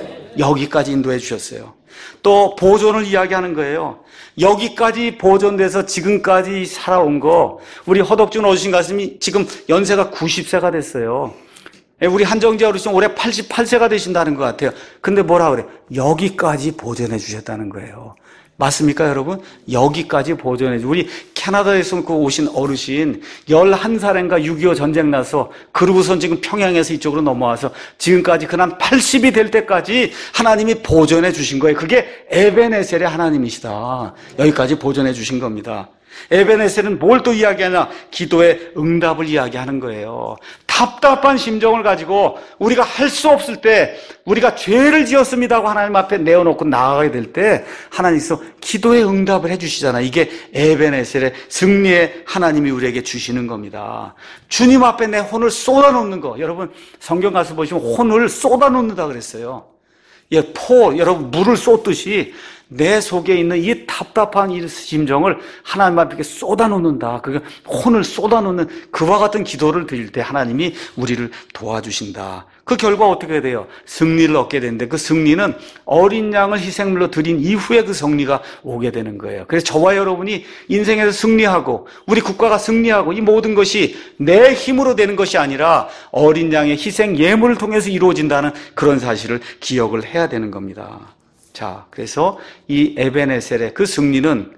여기까지 인도해 주셨어요. 또 보존을 이야기하는 거예요. 여기까지 보존돼서 지금까지 살아온 거, 우리 허덕준 어르신 가슴이 지금 연세가 90세가 됐어요. 우리 한정재 어르신 올해 88세가 되신다는 것 같아요. 근데 뭐라 그래? 여기까지 보존해 주셨다는 거예요. 맞습니까, 여러분? 여기까지 보존해 주고, 우리 캐나다에서 오신 어르신 11살인가 6.25 전쟁 나서 그러고선 지금 평양에서 이쪽으로 넘어와서 지금까지 그난 80이 될 때까지 하나님이 보존해 주신 거예요. 그게 에벤에셀의 하나님이시다. 여기까지 보존해 주신 겁니다. 에벤에셀은 뭘 또 이야기하냐? 기도의 응답을 이야기하는 거예요. 답답한 심정을 가지고 우리가 할 수 없을 때, 우리가 죄를 지었습니다 하고 하나님 앞에 내어놓고 나아가게 될 때 하나님께서 기도의 응답을 해주시잖아요. 이게 에벤에셀의 승리의 하나님이 우리에게 주시는 겁니다. 주님 앞에 내 혼을 쏟아놓는 거, 여러분 성경 가서 보시면 혼을 쏟아놓는다 그랬어요. 예, 여러분 물을 쏟듯이 내 속에 있는 이 답답한 이 심정을 하나님 앞에 쏟아놓는다. 그게 혼을 쏟아놓는 그와 같은 기도를 드릴 때 하나님이 우리를 도와주신다. 그 결과 어떻게 돼요? 승리를 얻게 되는데 그 승리는 어린 양을 희생물로 드린 이후에 그 승리가 오게 되는 거예요. 그래서 저와 여러분이 인생에서 승리하고 우리 국가가 승리하고 이 모든 것이 내 힘으로 되는 것이 아니라 어린 양의 희생 예물을 통해서 이루어진다는 그런 사실을 기억을 해야 되는 겁니다. 자, 그래서 이 에벤에셀의 그 승리는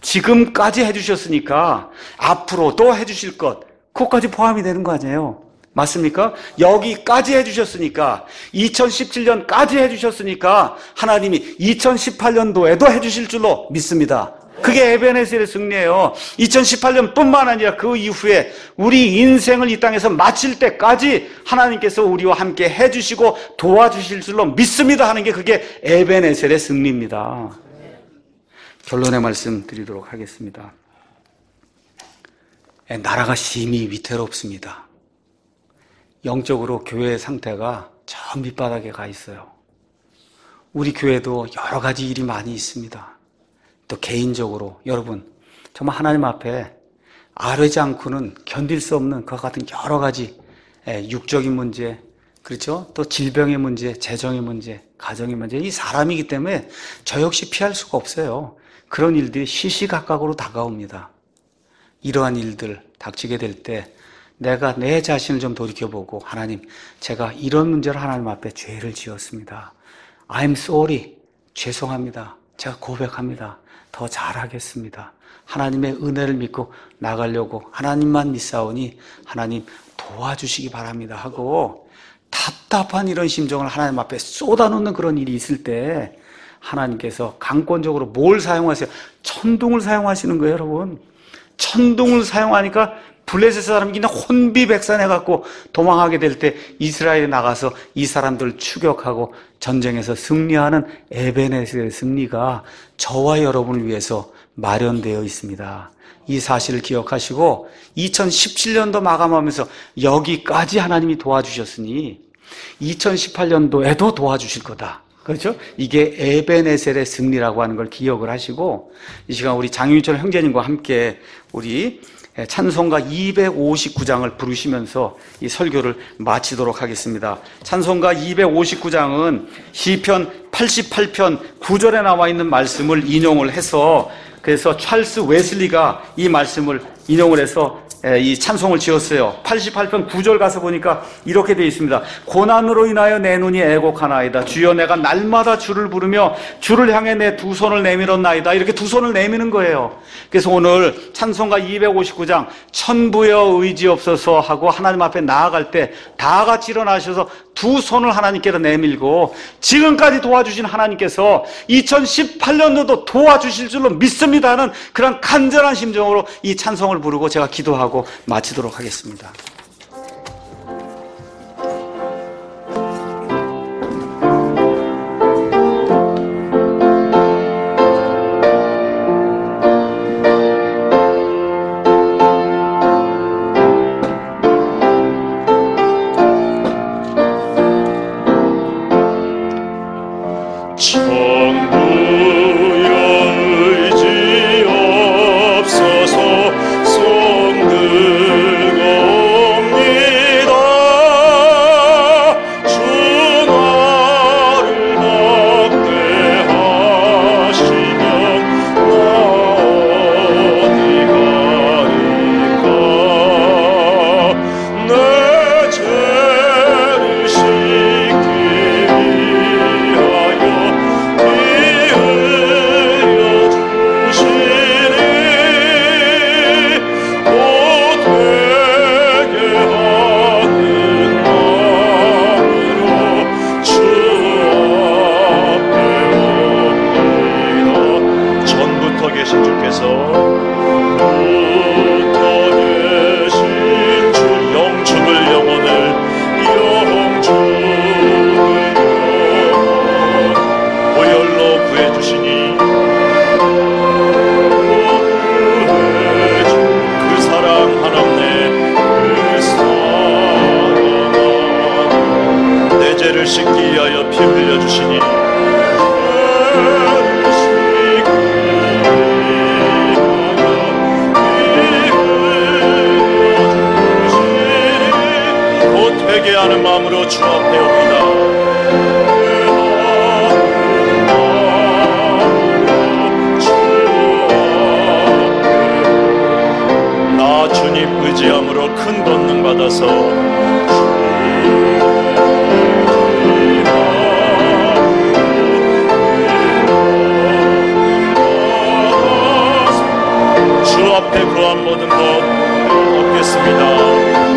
지금까지 해주셨으니까 앞으로 또 해주실 것, 그것까지 포함이 되는 거 아니에요? 맞습니까? 여기까지 해주셨으니까, 2017년까지 해주셨으니까 하나님이 2018년도에도 해주실 줄로 믿습니다. 그게 에벤에셀의 승리예요. 2018년 뿐만 아니라 그 이후에 우리 인생을 이 땅에서 마칠 때까지 하나님께서 우리와 함께 해주시고 도와주실 줄로 믿습니다 하는 게 그게 에벤에셀의 승리입니다. 결론의 말씀 드리도록 하겠습니다. 나라가 심히 위태롭습니다. 영적으로 교회의 상태가 저 밑바닥에 가 있어요. 우리 교회도 여러 가지 일이 많이 있습니다. 또 개인적으로 여러분 정말 하나님 앞에 아뢰지 않고는 견딜 수 없는 그와 같은 여러 가지 육적인 문제, 그렇죠? 또 질병의 문제, 재정의 문제, 가정의 문제, 이 사람이기 때문에 저 역시 피할 수가 없어요. 그런 일들이 시시각각으로 다가옵니다. 이러한 일들 닥치게 될 때 내가 내 자신을 좀 돌이켜보고, 하나님, 제가 이런 문제로 하나님 앞에 죄를 지었습니다. I'm sorry. 죄송합니다. 제가 고백합니다. 더 잘하겠습니다. 하나님의 은혜를 믿고 나가려고 하나님만 믿사오니 하나님 도와주시기 바랍니다 하고 답답한 이런 심정을 하나님 앞에 쏟아놓는 그런 일이 있을 때 하나님께서 강권적으로 뭘 사용하세요? 천둥을 사용하시는 거예요, 여러분. 천둥을 사용하니까 블레셋 사람이 그냥 혼비백산해갖고 도망하게 될 때 이스라엘에 나가서 이 사람들을 추격하고 전쟁에서 승리하는 에벤에셀의 승리가 저와 여러분을 위해서 마련되어 있습니다. 이 사실을 기억하시고 2017년도 마감하면서 여기까지 하나님이 도와주셨으니 2018년도에도 도와주실 거다. 그렇죠? 이게 에벤에셀의 승리라고 하는 걸 기억을 하시고 이 시간 우리 장윤철 형제님과 함께 우리 찬송가 259장을 부르시면서 이 설교를 마치도록 하겠습니다. 찬송가 259장은 시편 88편 9절에 나와 있는 말씀을 인용을 해서, 그래서 찰스 웨슬리가 이 말씀을 인용을 해서 이 찬송을 지었어요. 88편 9절 가서 보니까 이렇게 되어 있습니다. 고난으로 인하여 내 눈이 애곡하나이다. 주여, 내가 날마다 주를 부르며 주를 향해 내 두 손을 내밀었나이다. 이렇게 두 손을 내미는 거예요. 그래서 오늘 찬송가 259장 천부여 의지없어서 하고 하나님 앞에 나아갈 때 다 같이 일어나셔서 두 손을 하나님께로 내밀고, 지금까지 도와주신 하나님께서 2018년도도 도와주실 줄로 믿습니다 하는 그런 간절한 심정으로 이 찬송을 부르고 제가 기도하고 마치도록 하겠습니다. 회개하는 마음으로 주 앞에 옵니다. 나 주님 의지함으로 큰 권능 받아서 주 앞에 구한 모든 것 얻겠습니다.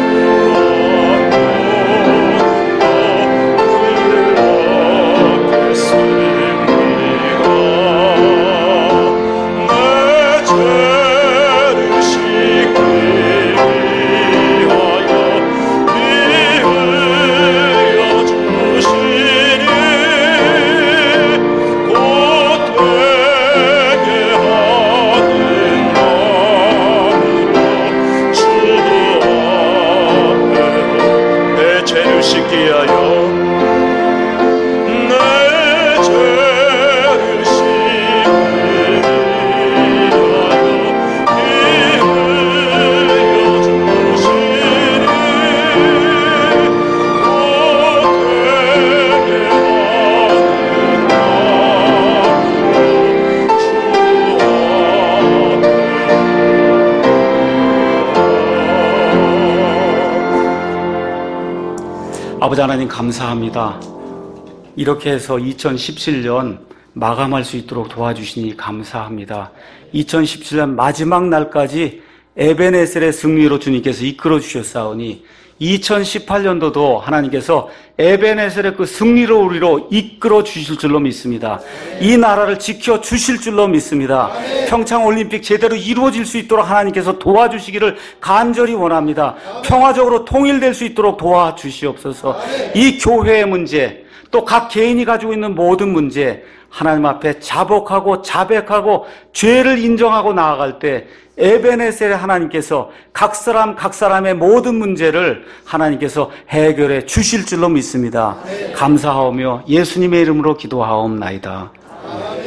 아버지 하나님 감사합니다. 이렇게 해서 2017년 마감할 수 있도록 도와주시니 감사합니다. 2017년 마지막 날까지 에베네셀의 승리로 주님께서 이끌어 주셨사오니 2018년도도 하나님께서 에베네셀의 그 승리로 우리로 이끌어 주실 줄로 믿습니다. 이 나라를 지켜 주실 줄로 믿습니다. 평창올림픽 제대로 이루어질 수 있도록 하나님께서 도와주시기를 간절히 원합니다. 평화적으로 통일될 수 있도록 도와주시옵소서. 이 교회의 문제, 또 각 개인이 가지고 있는 모든 문제, 하나님 앞에 자복하고 자백하고 죄를 인정하고 나아갈 때 에베네셀의 하나님께서 각 사람의 모든 문제를 하나님께서 해결해 주실 줄로 믿습니다. 감사하오며 예수님의 이름으로 기도하옵나이다.